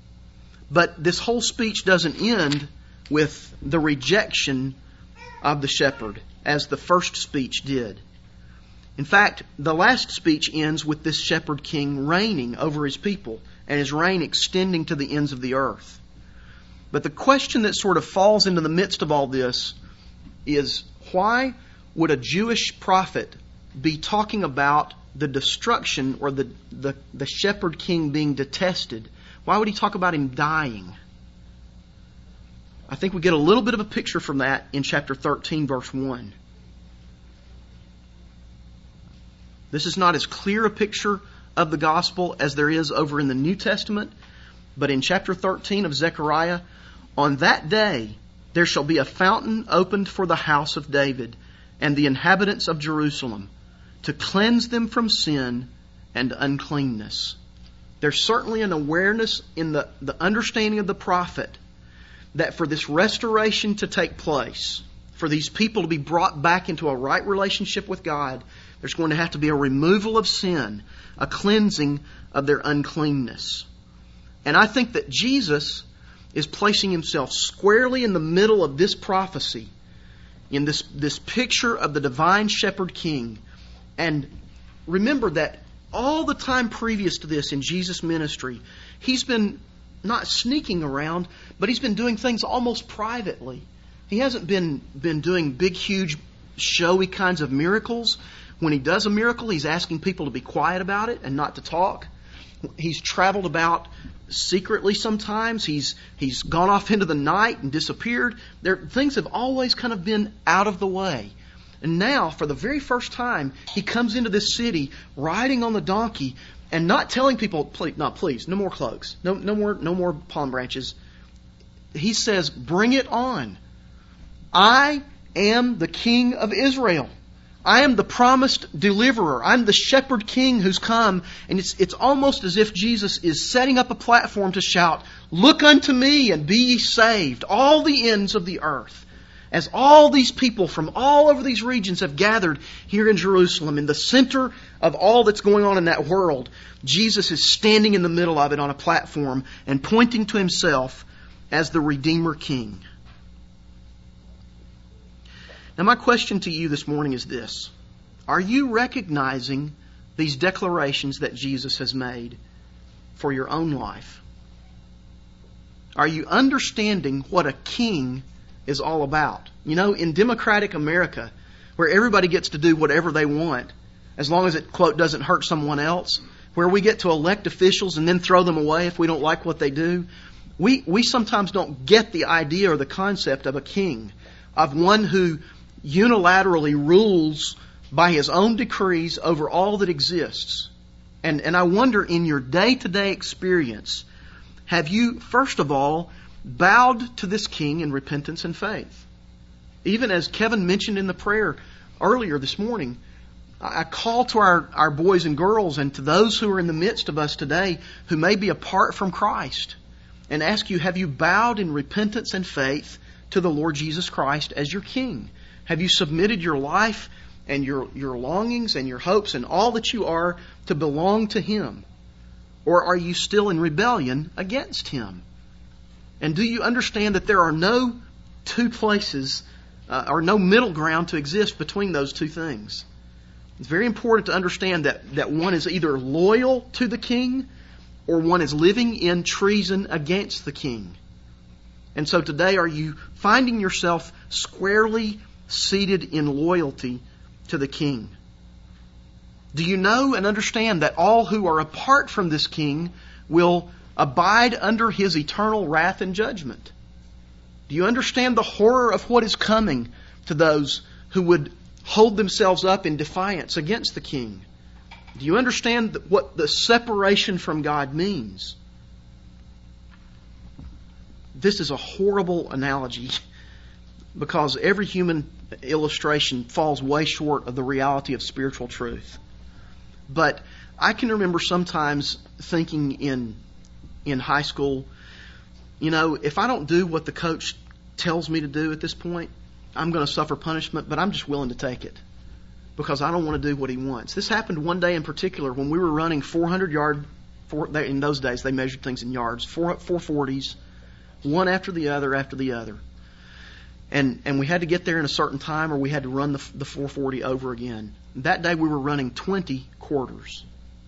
But this whole speech doesn't end with the rejection of the shepherd, as the first speech did. In fact, the last speech ends with this shepherd king reigning over his people and his reign extending to the ends of the earth. But the question that sort of falls into the midst of all this is, why would a Jewish prophet be talking about the destruction or the, the, the shepherd king being detested? Why would he talk about him dying? I think we get a little bit of a picture from that in chapter thirteen, verse one. This is not as clear a picture of the gospel as there is over in the New Testament, but in chapter thirteen of Zechariah, on that day there shall be a fountain opened for the house of David and the inhabitants of Jerusalem, to cleanse them from sin and uncleanness. There's certainly an awareness in the, the understanding of the prophet that for this restoration to take place, for these people to be brought back into a right relationship with God, there's going to have to be a removal of sin, a cleansing of their uncleanness. And I think that Jesus is placing Himself squarely in the middle of this prophecy, in this, this picture of the divine shepherd king. And remember that all the time previous to this in Jesus' ministry, He's been not sneaking around, but He's been doing things almost privately. He hasn't been, been doing big, huge, showy kinds of miracles. When He does a miracle, He's asking people to be quiet about it and not to talk. He's traveled about secretly sometimes. He's he's gone off into the night and disappeared. There, things have always kind of been out of the way. And now, for the very first time, He comes into this city riding on the donkey and not telling people, please, no, please, no more cloaks, no, no more, no more palm branches. He says, bring it on. I am the King of Israel. I am the promised deliverer. I'm the shepherd king who's come. And it's, it's almost as if Jesus is setting up a platform to shout, look unto me and be ye saved, all the ends of the earth. As all these people from all over these regions have gathered here in Jerusalem, in the center of all that's going on in that world, Jesus is standing in the middle of it on a platform and pointing to Himself as the Redeemer King. Now, my question to you this morning is this. Are you recognizing these declarations that Jesus has made for your own life? Are you understanding what a king is all about? You know, in democratic America, where everybody gets to do whatever they want, as long as it, quote, doesn't hurt someone else, where we get to elect officials and then throw them away if we don't like what they do, we, we sometimes don't get the idea or the concept of a king, of one who unilaterally rules by his own decrees over all that exists. And, and I wonder, in your day-to-day experience, have you, first of all, bowed to this king in repentance and faith? Even as Kevin mentioned in the prayer earlier this morning, I call to our, our boys and girls and to those who are in the midst of us today who may be apart from Christ and ask you, have you bowed in repentance and faith to the Lord Jesus Christ as your king? Have you submitted your life and your, your longings and your hopes and all that you are to belong to Him? Or are you still in rebellion against Him? And do you understand that there are no two places uh, or no middle ground to exist between those two things? It's very important to understand that, that one is either loyal to the king or one is living in treason against the king. And so today, are you finding yourself squarely seated in loyalty to the king? Do you know and understand that all who are apart from this king will abide under His eternal wrath and judgment? Do you understand the horror of what is coming to those who would hold themselves up in defiance against the king? Do you understand what the separation from God means? This is a horrible analogy because every human illustration falls way short of the reality of spiritual truth. But I can remember sometimes thinking in in high school, you know, if I don't do what the coach tells me to do at this point, I'm going to suffer punishment, but I'm just willing to take it because I don't want to do what he wants. This happened one day in particular when we were running four hundred yard, four, in those days they measured things in yards, four, four forties, one after the other after the other. And and we had to get there in a certain time or we had to run the, the four forty over again. That day we were running twenty quarters.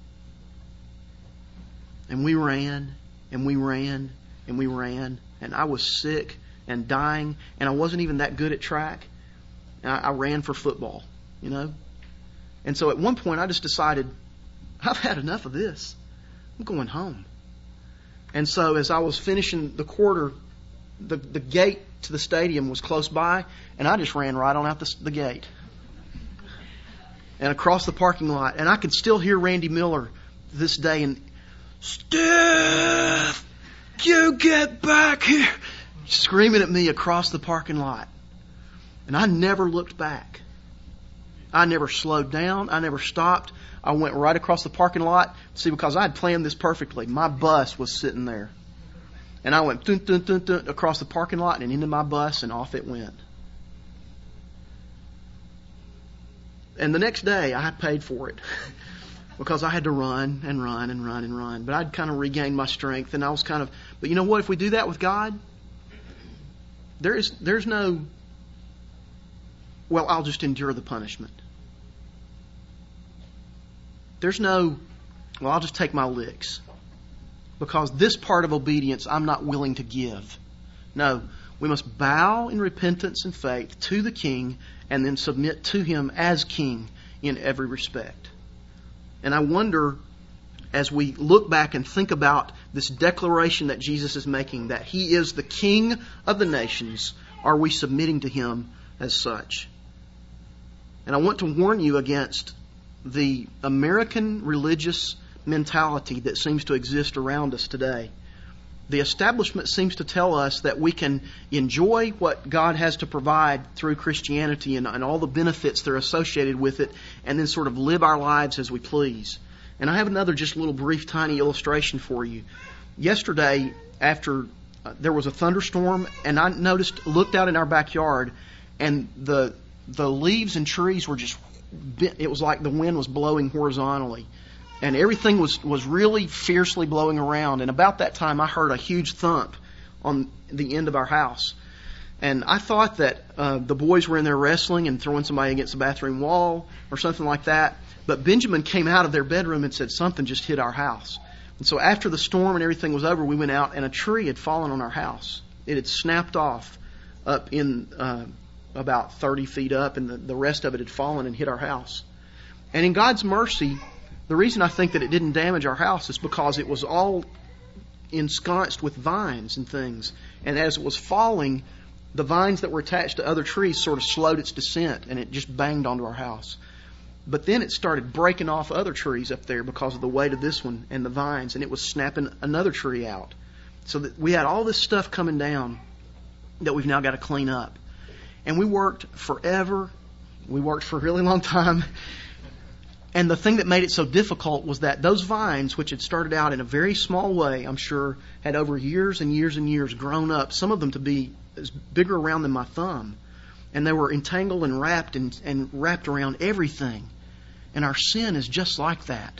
And we ran, and we ran, and we ran. And I was sick and dying, and I wasn't even that good at track. I, I ran for football, you know. And so at one point I just decided, I've had enough of this. I'm going home. And so as I was finishing the quarter, the, the gate to the stadium was close by, and I just ran right on out the, the gate and across the parking lot. And I could still hear Randy Miller this day, and Steph, you get back here, screaming at me across the parking lot. And I never looked back. I never slowed down. I never stopped. I went right across the parking lot. See, because I had planned this perfectly. My bus was sitting there. And I went dun, dun, dun, dun, across the parking lot and into my bus, and off it went. And the next day, I paid for it because I had to run and run and run and run. But I'd kind of regained my strength, and I was kind of... But you know what? If we do that with God, there is there's no... Well, I'll just endure the punishment. there's no, well, I'll just take my licks, because this part of obedience I'm not willing to give. No, we must bow in repentance and faith to the King and then submit to Him as King in every respect. And I wonder, as we look back and think about this declaration that Jesus is making, that He is the King of the nations, are we submitting to Him as such? And I want to warn you against the American religious mentality that seems to exist around us today. The establishment seems to tell us that we can enjoy what God has to provide through Christianity and, and all the benefits that are associated with it, and then sort of live our lives as we please. And I have another just little brief tiny illustration for you. Yesterday, after uh, there was a thunderstorm, and I noticed, looked out in our backyard, and the the leaves and trees were just, it was like the wind was blowing horizontally. And everything was, was really fiercely blowing around. And about that time, I heard a huge thump on the end of our house. And I thought that uh, the boys were in there wrestling and throwing somebody against the bathroom wall or something like that. But Benjamin came out of their bedroom and said, something just hit our house. And so after the storm and everything was over, we went out, and a tree had fallen on our house. It had snapped off up in uh, about thirty feet up, and the, the rest of it had fallen and hit our house. And in God's mercy, the reason I think that it didn't damage our house is because it was all ensconced with vines and things. And as it was falling, the vines that were attached to other trees sort of slowed its descent, and it just banged onto our house. But then it started breaking off other trees up there because of the weight of this one and the vines, and it was snapping another tree out. So that we had all this stuff coming down that we've now got to clean up. And we worked forever. We worked for a really long time. And the thing that made it so difficult was that those vines, which had started out in a very small way, I'm sure, had over years and years and years grown up, some of them to be as bigger around than my thumb. And they were entangled and wrapped and, and wrapped around everything. And our sin is just like that.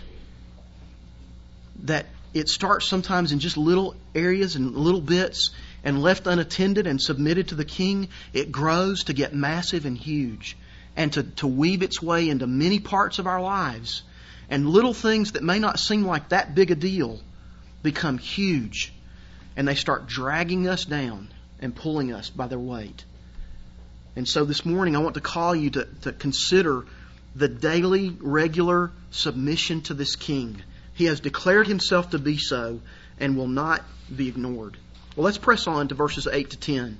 That it starts sometimes in just little areas and little bits, and left unattended and submitted to the King, it grows to get massive and huge, and to, to weave its way into many parts of our lives. And little things that may not seem like that big a deal become huge, and they start dragging us down and pulling us by their weight. And so this morning I want to call you to, to consider the daily, regular submission to this King. He has declared Himself to be so and will not be ignored. Well, let's press on to verses eight to ten.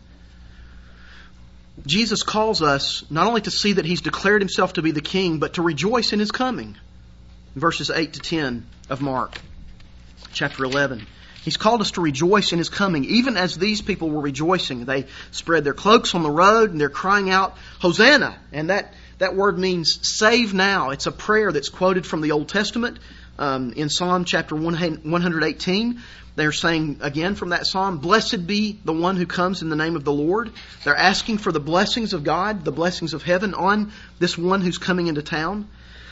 Jesus calls us not only to see that He's declared Himself to be the King, but to rejoice in His coming. Verses eight to ten of Mark, chapter eleven. He's called us to rejoice in His coming, even as these people were rejoicing. They spread their cloaks on the road and they're crying out, Hosanna! And that, that word means save now. It's a prayer that's quoted from the Old Testament um, in Psalm chapter one eighteen. They're saying again from that psalm, blessed be the one who comes in the name of the Lord. They're asking for the blessings of God, the blessings of heaven on this one who's coming into town.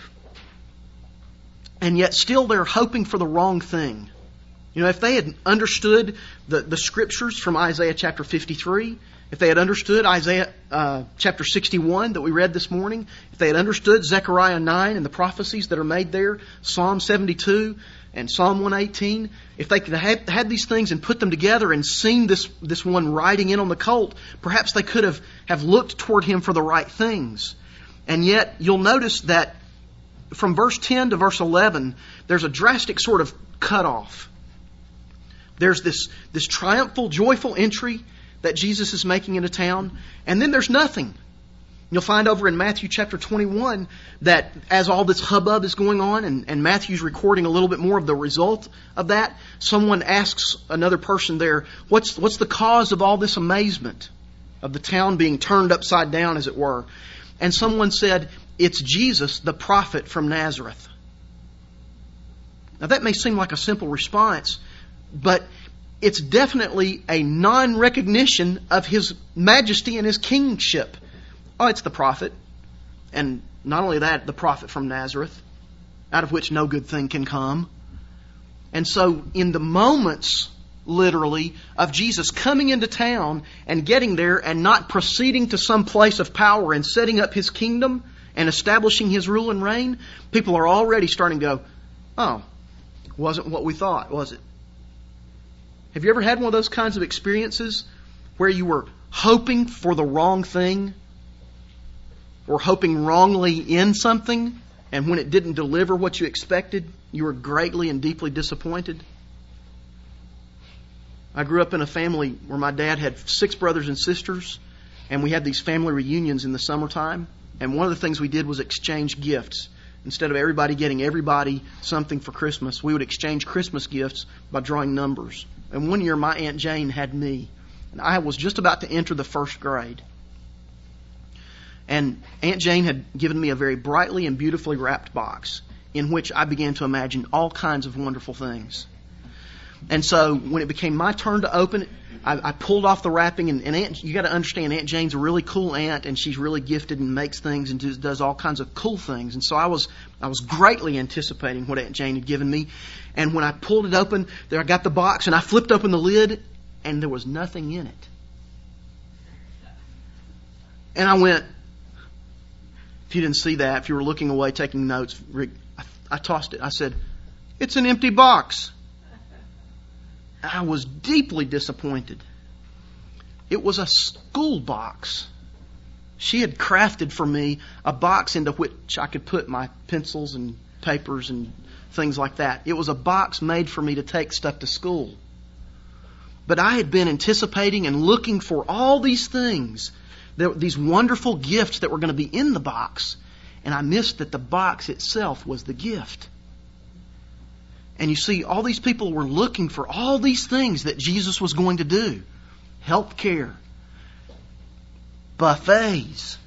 And yet still they're hoping for the wrong thing. You know, if they had understood the, the scriptures from Isaiah chapter fifty-three, if they had understood Isaiah uh, chapter sixty-one that we read this morning, if they had understood Zechariah nine and the prophecies that are made there, Psalm seventy-two and Psalm one eighteen, if they could have had these things and put them together and seen this, this one riding in on the colt, perhaps they could have, have looked toward Him for the right things. And yet you'll notice that from verse ten to verse eleven, there's a drastic sort of cutoff. There's this, this triumphal, joyful entry that Jesus is making into town, and then there's nothing. You'll find over in Matthew chapter twenty-one that as all this hubbub is going on, and, and Matthew's recording a little bit more of the result of that, someone asks another person there, what's, what's the cause of all this amazement of the town being turned upside down, as it were? And someone said, it's Jesus, the prophet from Nazareth. Now that may seem like a simple response, but it's definitely a non-recognition of His majesty and His kingship. Oh, it's the prophet. And not only that, the prophet from Nazareth, out of which no good thing can come. And so in the moments, literally, of Jesus coming into town and getting there and not proceeding to some place of power and setting up His kingdom and establishing His rule and reign, people are already starting to go, oh, wasn't what we thought, was it? Have you ever had one of those kinds of experiences where you were hoping for the wrong thing or hoping wrongly in something, and when it didn't deliver what you expected, you were greatly and deeply disappointed? I grew up in a family where my dad had six brothers and sisters, and we had these family reunions in the summertime. And one of the things we did was exchange gifts. Instead of everybody getting everybody something for Christmas, we would exchange Christmas gifts by drawing numbers. And one year my Aunt Jane had me. And I was just about to enter the first grade. And Aunt Jane had given me a very brightly and beautifully wrapped box in which I began to imagine all kinds of wonderful things. And so when it became my turn to open it, I, I pulled off the wrapping, and, and Aunt, you got to understand, Aunt Jane's a really cool aunt, and she's really gifted and makes things and does, does all kinds of cool things. And so I was I was greatly anticipating what Aunt Jane had given me. And when I pulled it open, there I got the box, and I flipped open the lid, and there was nothing in it. And I went, if you didn't see that, if you were looking away taking notes, Rick, I, I tossed it. I said, "It's an empty box." I was deeply disappointed. It was a school box. She had crafted for me a box into which I could put my pencils and papers and things like that. It was a box made for me to take stuff to school. But I had been anticipating and looking for all these things, these wonderful gifts that were going to be in the box, and I missed that the box itself was the gift. And you see, all these people were looking for all these things that Jesus was going to do. Health care. Buffets.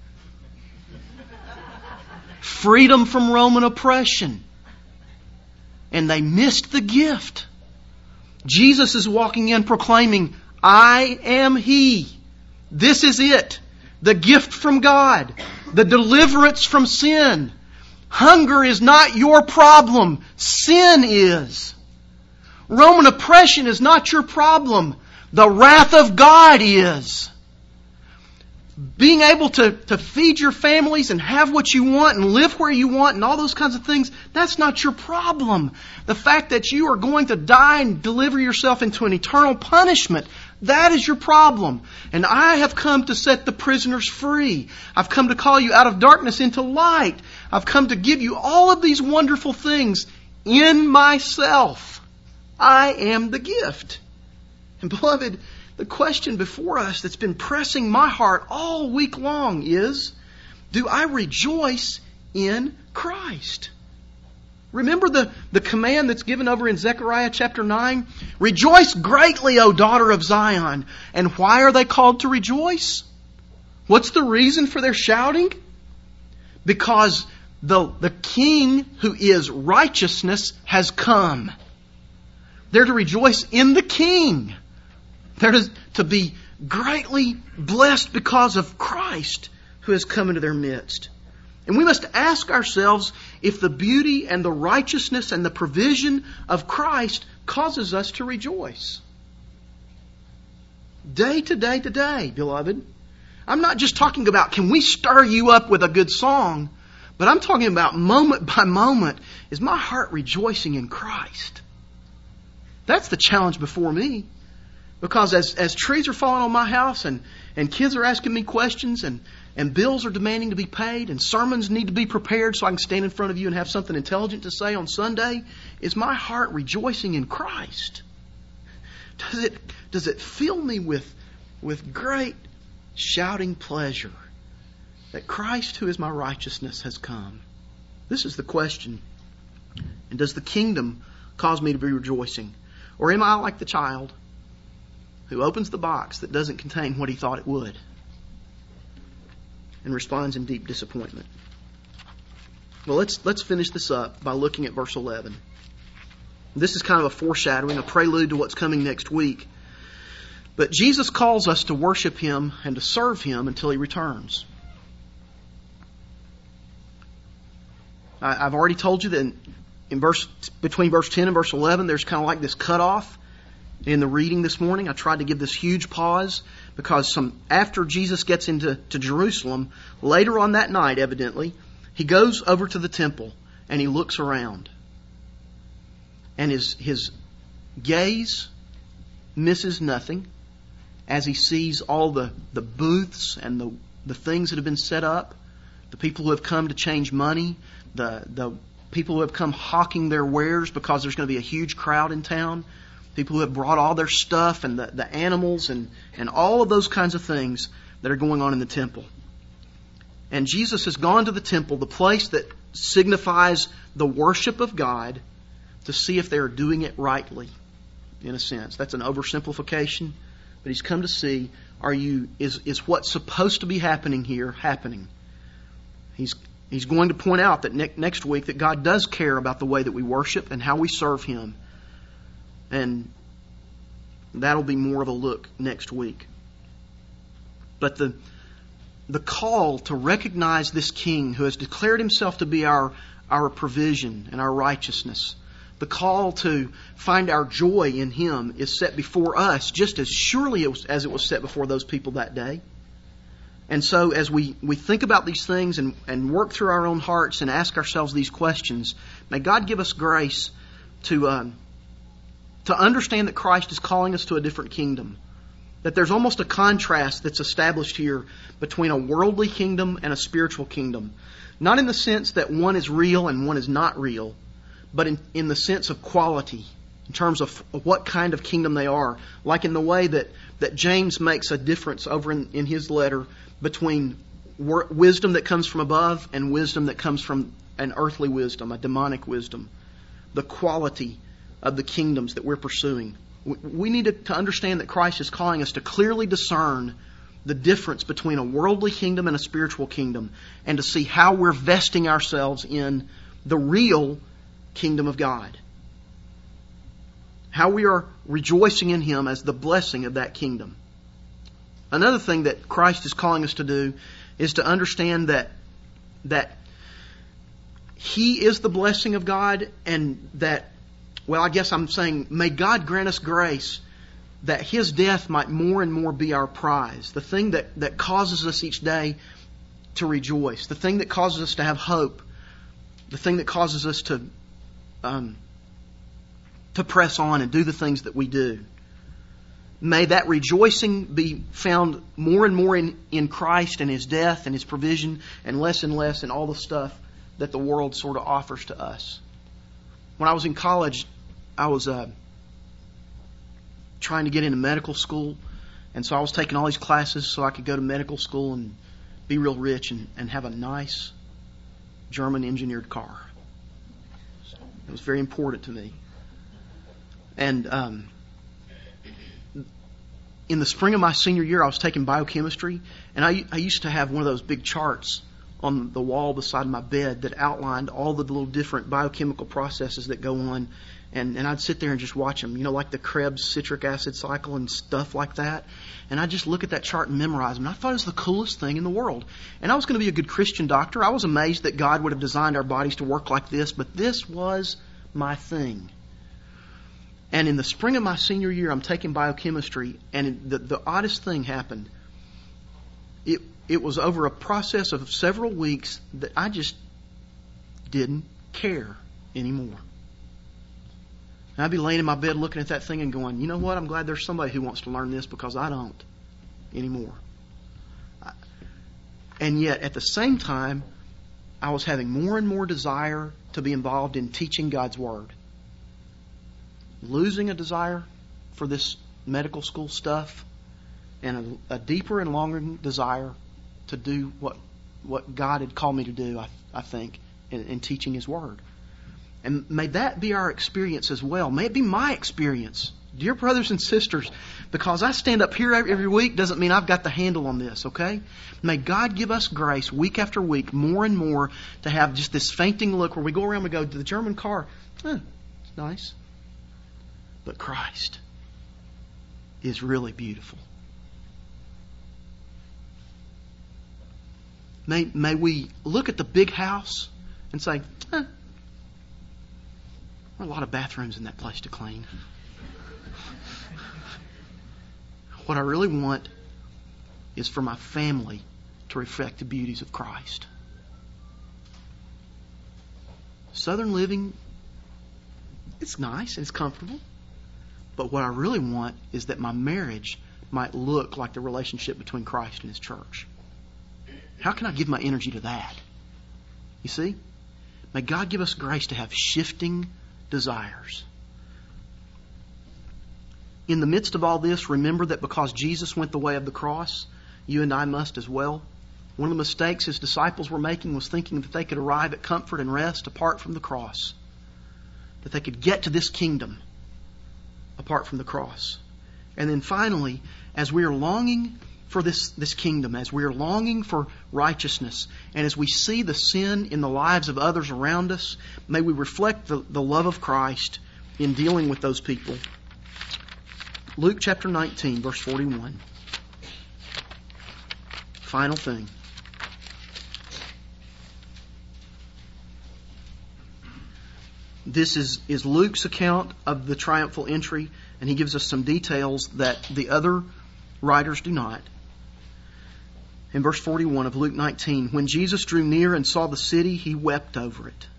Freedom from Roman oppression. And they missed the gift. Jesus is walking in proclaiming, "I am He. This is it. The gift from God. The deliverance from sin. Hunger is not your problem. Sin is. Roman oppression is not your problem. The wrath of God is. Being able to, to feed your families and have what you want and live where you want and all those kinds of things, that's not your problem. The fact that you are going to die and deliver yourself into an eternal punishment, that is your problem. And I have come to set the prisoners free. I've come to call you out of darkness into light. I've come to give you all of these wonderful things in myself. I am the gift." And beloved, the question before us that's been pressing my heart all week long is, do I rejoice in Christ? Remember the, the command that's given over in Zechariah chapter nine? "Rejoice greatly, O daughter of Zion." And why are they called to rejoice? What's the reason for their shouting? Because the, the King who is righteousness has come. They're to rejoice in the King. They're to, to be greatly blessed because of Christ who has come into their midst. And we must ask ourselves if the beauty and the righteousness and the provision of Christ causes us to rejoice. Day to day to day, beloved. I'm not just talking about, can we stir you up with a good song? But I'm talking about moment by moment. Is my heart rejoicing in Christ? That's the challenge before me. Because as, as trees are falling on my house and, and kids are asking me questions and, and bills are demanding to be paid and sermons need to be prepared so I can stand in front of you and have something intelligent to say on Sunday, is my heart rejoicing in Christ? Does it, does it fill me with, with great shouting pleasure that Christ, who is my righteousness, has come? This is the question. And does the kingdom cause me to be rejoicing? Or am I like the child who opens the box that doesn't contain what he thought it would and responds in deep disappointment? Well, let's let's finish this up by looking at verse eleven. This is kind of a foreshadowing, a prelude to what's coming next week. But Jesus calls us to worship Him and to serve Him until He returns. I, I've already told you that in, in verse between verse ten and verse eleven, there's kind of like this cutoff in the reading this morning. I tried to give this huge pause Because some after Jesus gets into to Jerusalem, later on that night, evidently, he goes over to the temple and he looks around. And his his gaze misses nothing as he sees all the, the booths and the, the things that have been set up, the people who have come to change money, the the people who have come hawking their wares because there's going to be a huge crowd in town, people who have brought all their stuff and the, the animals and, and all of those kinds of things that are going on in the temple. And Jesus has gone to the temple, the place that signifies the worship of God, to see if they are doing it rightly, in a sense. That's an oversimplification, but he's come to see, are you is is what's supposed to be happening here happening? He's he's going to point out that ne- next week that God does care about the way that we worship and how we serve Him. And that'll be more of a look next week. But the the call to recognize this King who has declared Himself to be our, our provision and our righteousness, the call to find our joy in Him is set before us just as surely it was, as it was set before those people that day. And so as we, we think about these things and, and work through our own hearts and ask ourselves these questions, may God give us grace to um, to understand that Christ is calling us to a different kingdom. That there's almost a contrast that's established here between a worldly kingdom and a spiritual kingdom. Not in the sense that one is real and one is not real, but in, in the sense of quality, in terms of what kind of kingdom they are. Like in the way that, that James makes a difference over in, in his letter between wor- wisdom that comes from above and wisdom that comes from an earthly wisdom, a demonic wisdom. The quality of the kingdoms that we're pursuing. We need to understand that Christ is calling us to clearly discern the difference between a worldly kingdom and a spiritual kingdom, and to see how we're vesting ourselves in the real kingdom of God. How we are rejoicing in Him as the blessing of that kingdom. Another thing that Christ is calling us to do is to understand that that He is the blessing of God, and that, well, I guess I'm saying, may God grant us grace that His death might more and more be our prize. The thing that, that causes us each day to rejoice. The thing that causes us to have hope. The thing that causes us to um, to press on and do the things that we do. May that rejoicing be found more and more in, in Christ and His death and His provision, and less and less in all the stuff that the world sort of offers to us. When I was in college, I was uh, trying to get into medical school, and so I was taking all these classes so I could go to medical school and be real rich and, and have a nice German engineered car. It was very important to me. And um, in the spring of my senior year, I was taking biochemistry, and I, I used to have one of those big charts on the wall beside my bed that outlined all the little different biochemical processes that go on. And, and I'd sit there and just watch them, you know, like the Krebs citric acid cycle and stuff like that. And I'd just look at that chart and memorize them. And I thought it was the coolest thing in the world. And I was going to be a good Christian doctor. I was amazed that God would have designed our bodies to work like this, but this was my thing. And in the spring of my senior year, I'm taking biochemistry, and the, the oddest thing happened. It it was over a process of several weeks that I just didn't care anymore. And I'd be laying in my bed looking at that thing and going, you know what, I'm glad there's somebody who wants to learn this, because I don't anymore. And yet, at the same time, I was having more and more desire to be involved in teaching God's Word. Losing a desire for this medical school stuff, and a, a deeper and longer desire to do what what God had called me to do, I, I think, in, in teaching His Word. And may that be our experience as well. May it be my experience. Dear brothers and sisters, because I stand up here every week doesn't mean I've got the handle on this, okay? May God give us grace week after week, more and more, to have just this fainting look where we go around and we go, the German car, eh, it's nice. But Christ is really beautiful. May, may we look at the big house and say, eh, there are a lot of bathrooms in that place to clean. What I really want is for my family to reflect the beauties of Christ. Southern living, it's nice and it's comfortable. But what I really want is that my marriage might look like the relationship between Christ and His church. How can I give my energy to that? You see? May God give us grace to have shifting desires. In the midst of all this, remember that because Jesus went the way of the cross, you and I must as well. One of the mistakes His disciples were making was thinking that they could arrive at comfort and rest apart from the cross. That they could get to this kingdom apart from the cross. And then finally, as we are longing for this, this kingdom, as we are longing for righteousness, and as we see the sin in the lives of others around us, may we reflect the, the love of Christ in dealing with those people. Luke chapter nineteen, verse forty-one. Final thing. This is, is Luke's account of the triumphal entry, and he gives us some details that the other writers do not. In verse forty-one of Luke nineteen, when Jesus drew near and saw the city, He wept over it.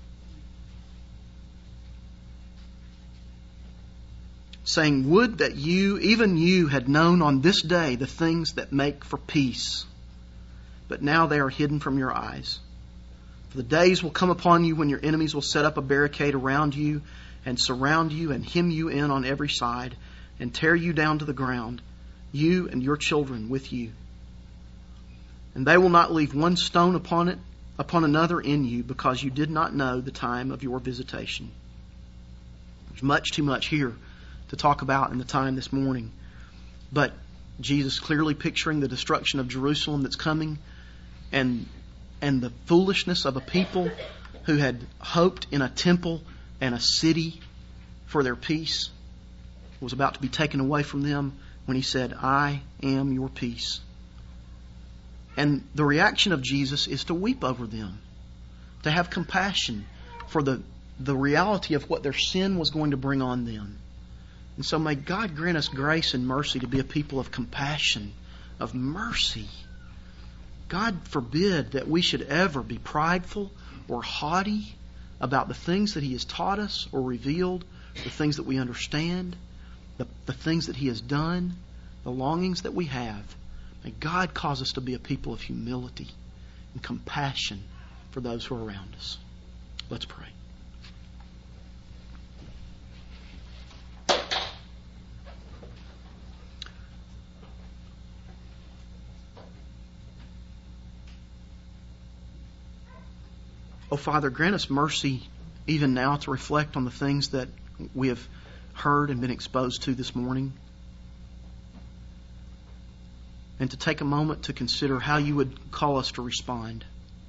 Saying, would that you, even you, had known on this day the things that make for peace. But now they are hidden from your eyes. For the days will come upon you when your enemies will set up a barricade around you and surround you and hem you in on every side and tear you down to the ground, you and your children with you. And they will not leave one stone upon it, upon another in you, because you did not know the time of your visitation. There's much too much here to talk about in the time this morning. But Jesus clearly picturing the destruction of Jerusalem that's coming, and and the foolishness of a people who had hoped in a temple and a city for their peace was about to be taken away from them when He said, I am your peace. And the reaction of Jesus is to weep over them, to have compassion for the, the reality of what their sin was going to bring on them. And so may God grant us grace and mercy to be a people of compassion, of mercy. God forbid that we should ever be prideful or haughty about the things that He has taught us or revealed, the things that we understand, the, the things that He has done, the longings that we have. May God cause us to be a people of humility and compassion for those who are around us. Let's pray. Oh, Father, grant us mercy even now to reflect on the things that we have heard and been exposed to this morning. And to take a moment to consider how You would call us to respond.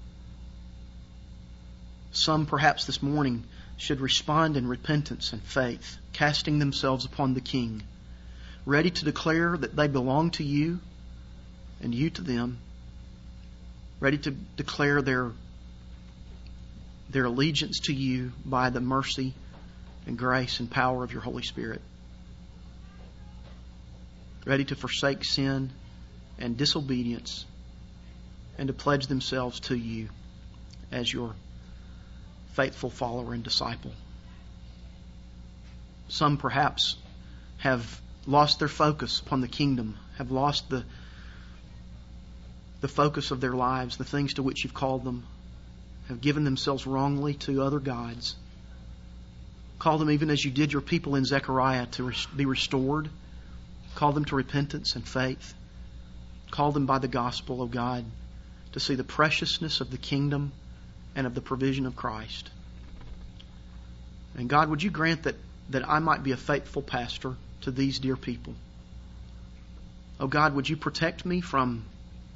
Some perhaps this morning should respond in repentance and faith, casting themselves upon the King, ready to declare that they belong to You and You to them, ready to declare their their allegiance to You by the mercy and grace and power of Your Holy Spirit. Ready to forsake sin and disobedience and to pledge themselves to You as Your faithful follower and disciple. Some perhaps have lost their focus upon the kingdom, have lost the, the focus of their lives, the things to which You've called them, have given themselves wrongly to other gods. Call them even as You did Your people in Zechariah to be restored. Call them to repentance and faith. Call them by the gospel, O God, to see the preciousness of the kingdom and of the provision of Christ. And God, would You grant that, that I might be a faithful pastor to these dear people. Oh God, would You protect me from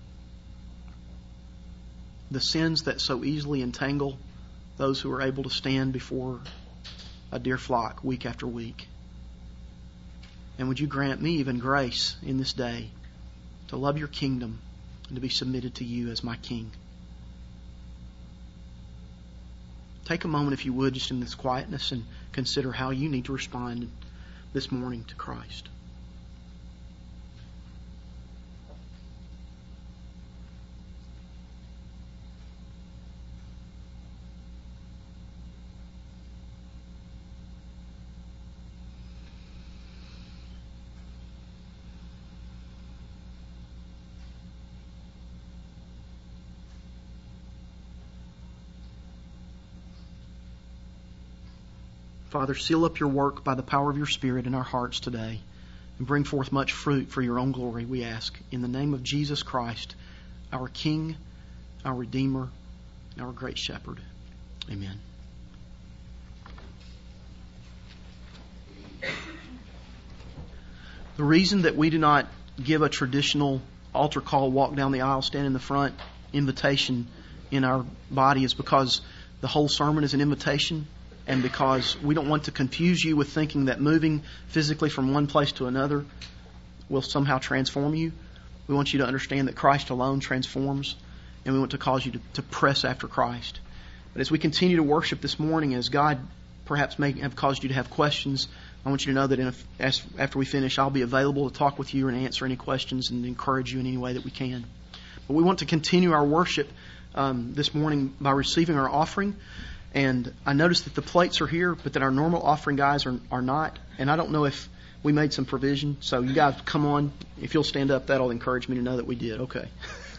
the sins that so easily entangle those who are able to stand before a dear flock week after week. And would You grant me even grace in this day to love Your kingdom and to be submitted to You as my King. Take a moment, if you would, just in this quietness and consider how you need to respond this morning to Christ. Father, seal up your work by the power of your Spirit in our hearts today and bring forth much fruit for your own glory, we ask. In the name of Jesus Christ, our King, our Redeemer, and our great Shepherd. Amen. The reason that we do not give a traditional altar call, walk down the aisle, stand in the front invitation in our body is because the whole sermon is an invitation, and because we don't want to confuse you with thinking that moving physically from one place to another will somehow transform you. We want you to understand that Christ alone transforms, and we want to cause you to, to press after Christ. But as we continue to worship this morning, as God perhaps may have caused you to have questions, I want you to know that in a, as, after we finish, I'll be available to talk with you and answer any questions and encourage you in any way that we can. But we want to continue our worship um, this morning by receiving our offering. And I noticed that the plates are here, but that our normal offering guys are, are not. And I don't know if we made some provision. So you guys come on. If you'll stand up, that'll encourage me to know that we did. Okay.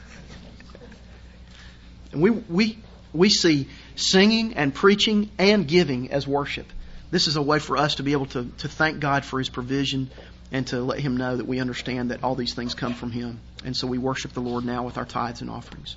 And we we we see singing and preaching and giving as worship. This is a way for us to be able to, to thank God for His provision and to let Him know that we understand that all these things come from Him. And so we worship the Lord now with our tithes and offerings.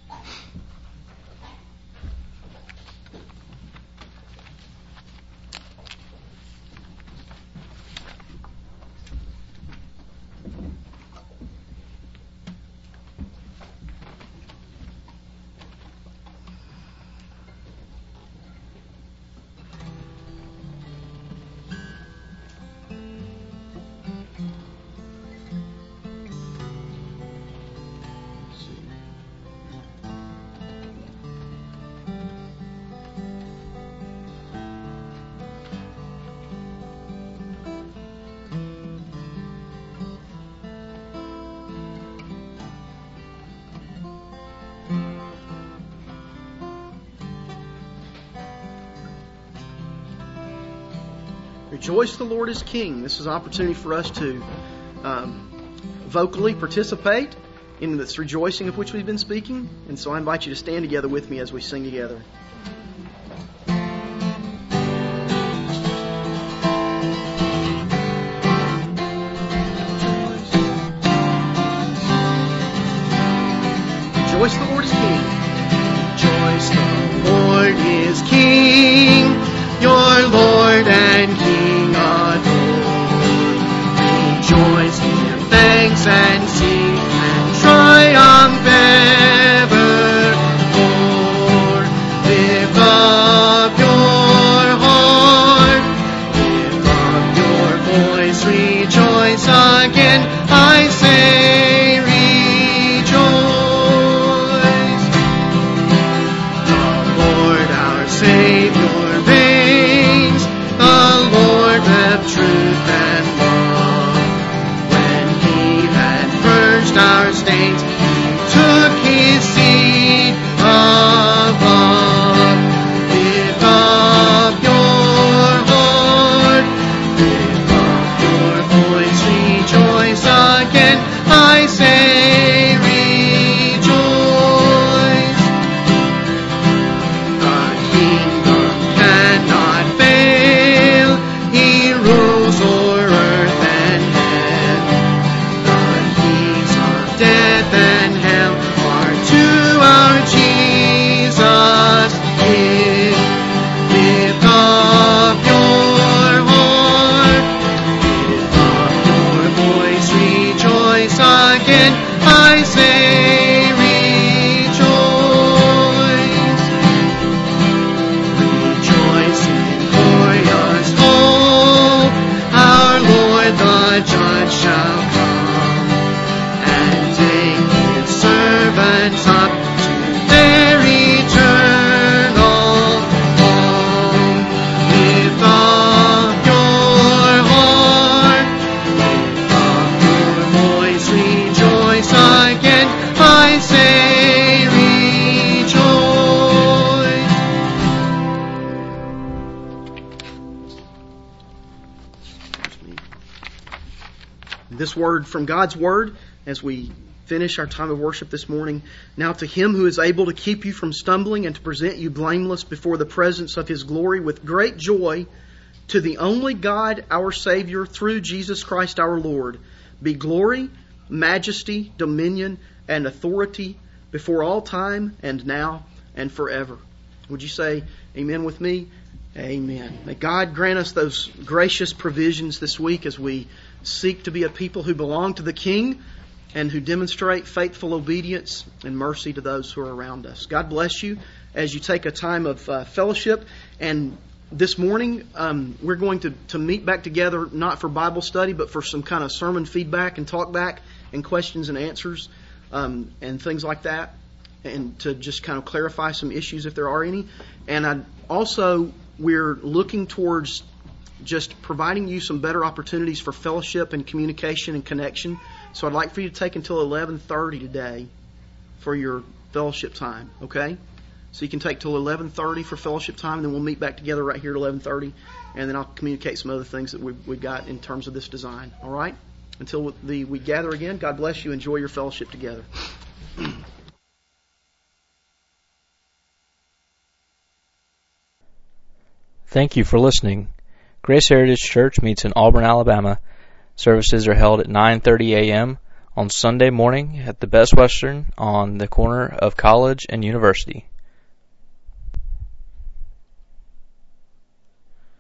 Rejoice, the Lord is King. This is an opportunity for us to um, vocally participate in this rejoicing of which we've been speaking. And so I invite you to stand together with me as we sing together. Rejoice, the Lord is King. Rejoice, the Lord is King, your Lord and King adored. Rejoice, give thanks and sing and triumph ever. Lord, lift up your heart, lift up your voice, rejoice again, I say rejoice. The Lord our Savior reigns, the Lord of truth and love. When He had purged our stains, He took His seat above. Lift up your heart, lift up your voice, rejoice again, I say rejoice. The kingdom cannot fail, He rules o'er earth and heaven. The keys of death and hell are to our Jesus give. Lift up your heart, lift up your voice, rejoice again, I say rejoice. Rejoice in glorious hope, our Lord the Judge shall come and take His servants up to their eternal home. Lift up your heart, lift up your voice, rejoice again, I say rejoice. This word from God's Word as we finish our time of worship this morning. Now to Him who is able to keep you from stumbling and to present you blameless before the presence of His glory with great joy, To the only God, our Savior, through Jesus Christ our Lord, be glory, majesty, dominion, and authority before all time and now and forever. Would you say amen with me? Amen. May God grant us those gracious provisions this week as we seek to be a people who belong to the King and who demonstrate faithful obedience and mercy to those who are around us. God bless you as you take a time of uh, fellowship. And this morning, um, we're going to, to meet back together, not for Bible study, but for some kind of sermon feedback and talk back and questions and answers um, and things like that, and to just kind of clarify some issues if there are any. And I also, we're looking towards just providing you some better opportunities for fellowship and communication and connection. So I'd like for you to take until eleven thirty today for your fellowship time, okay? So you can take till eleven thirty for fellowship time, and then we'll meet back together right here at eleven thirty, and then I'll communicate some other things that we've, we've got in terms of this design, all right? Until the, we gather again, God bless you. Enjoy your fellowship together. Thank you for listening. Grace Heritage Church meets in Auburn, Alabama. Services are held at nine thirty a.m. on Sunday morning at the Best Western on the corner of College and University.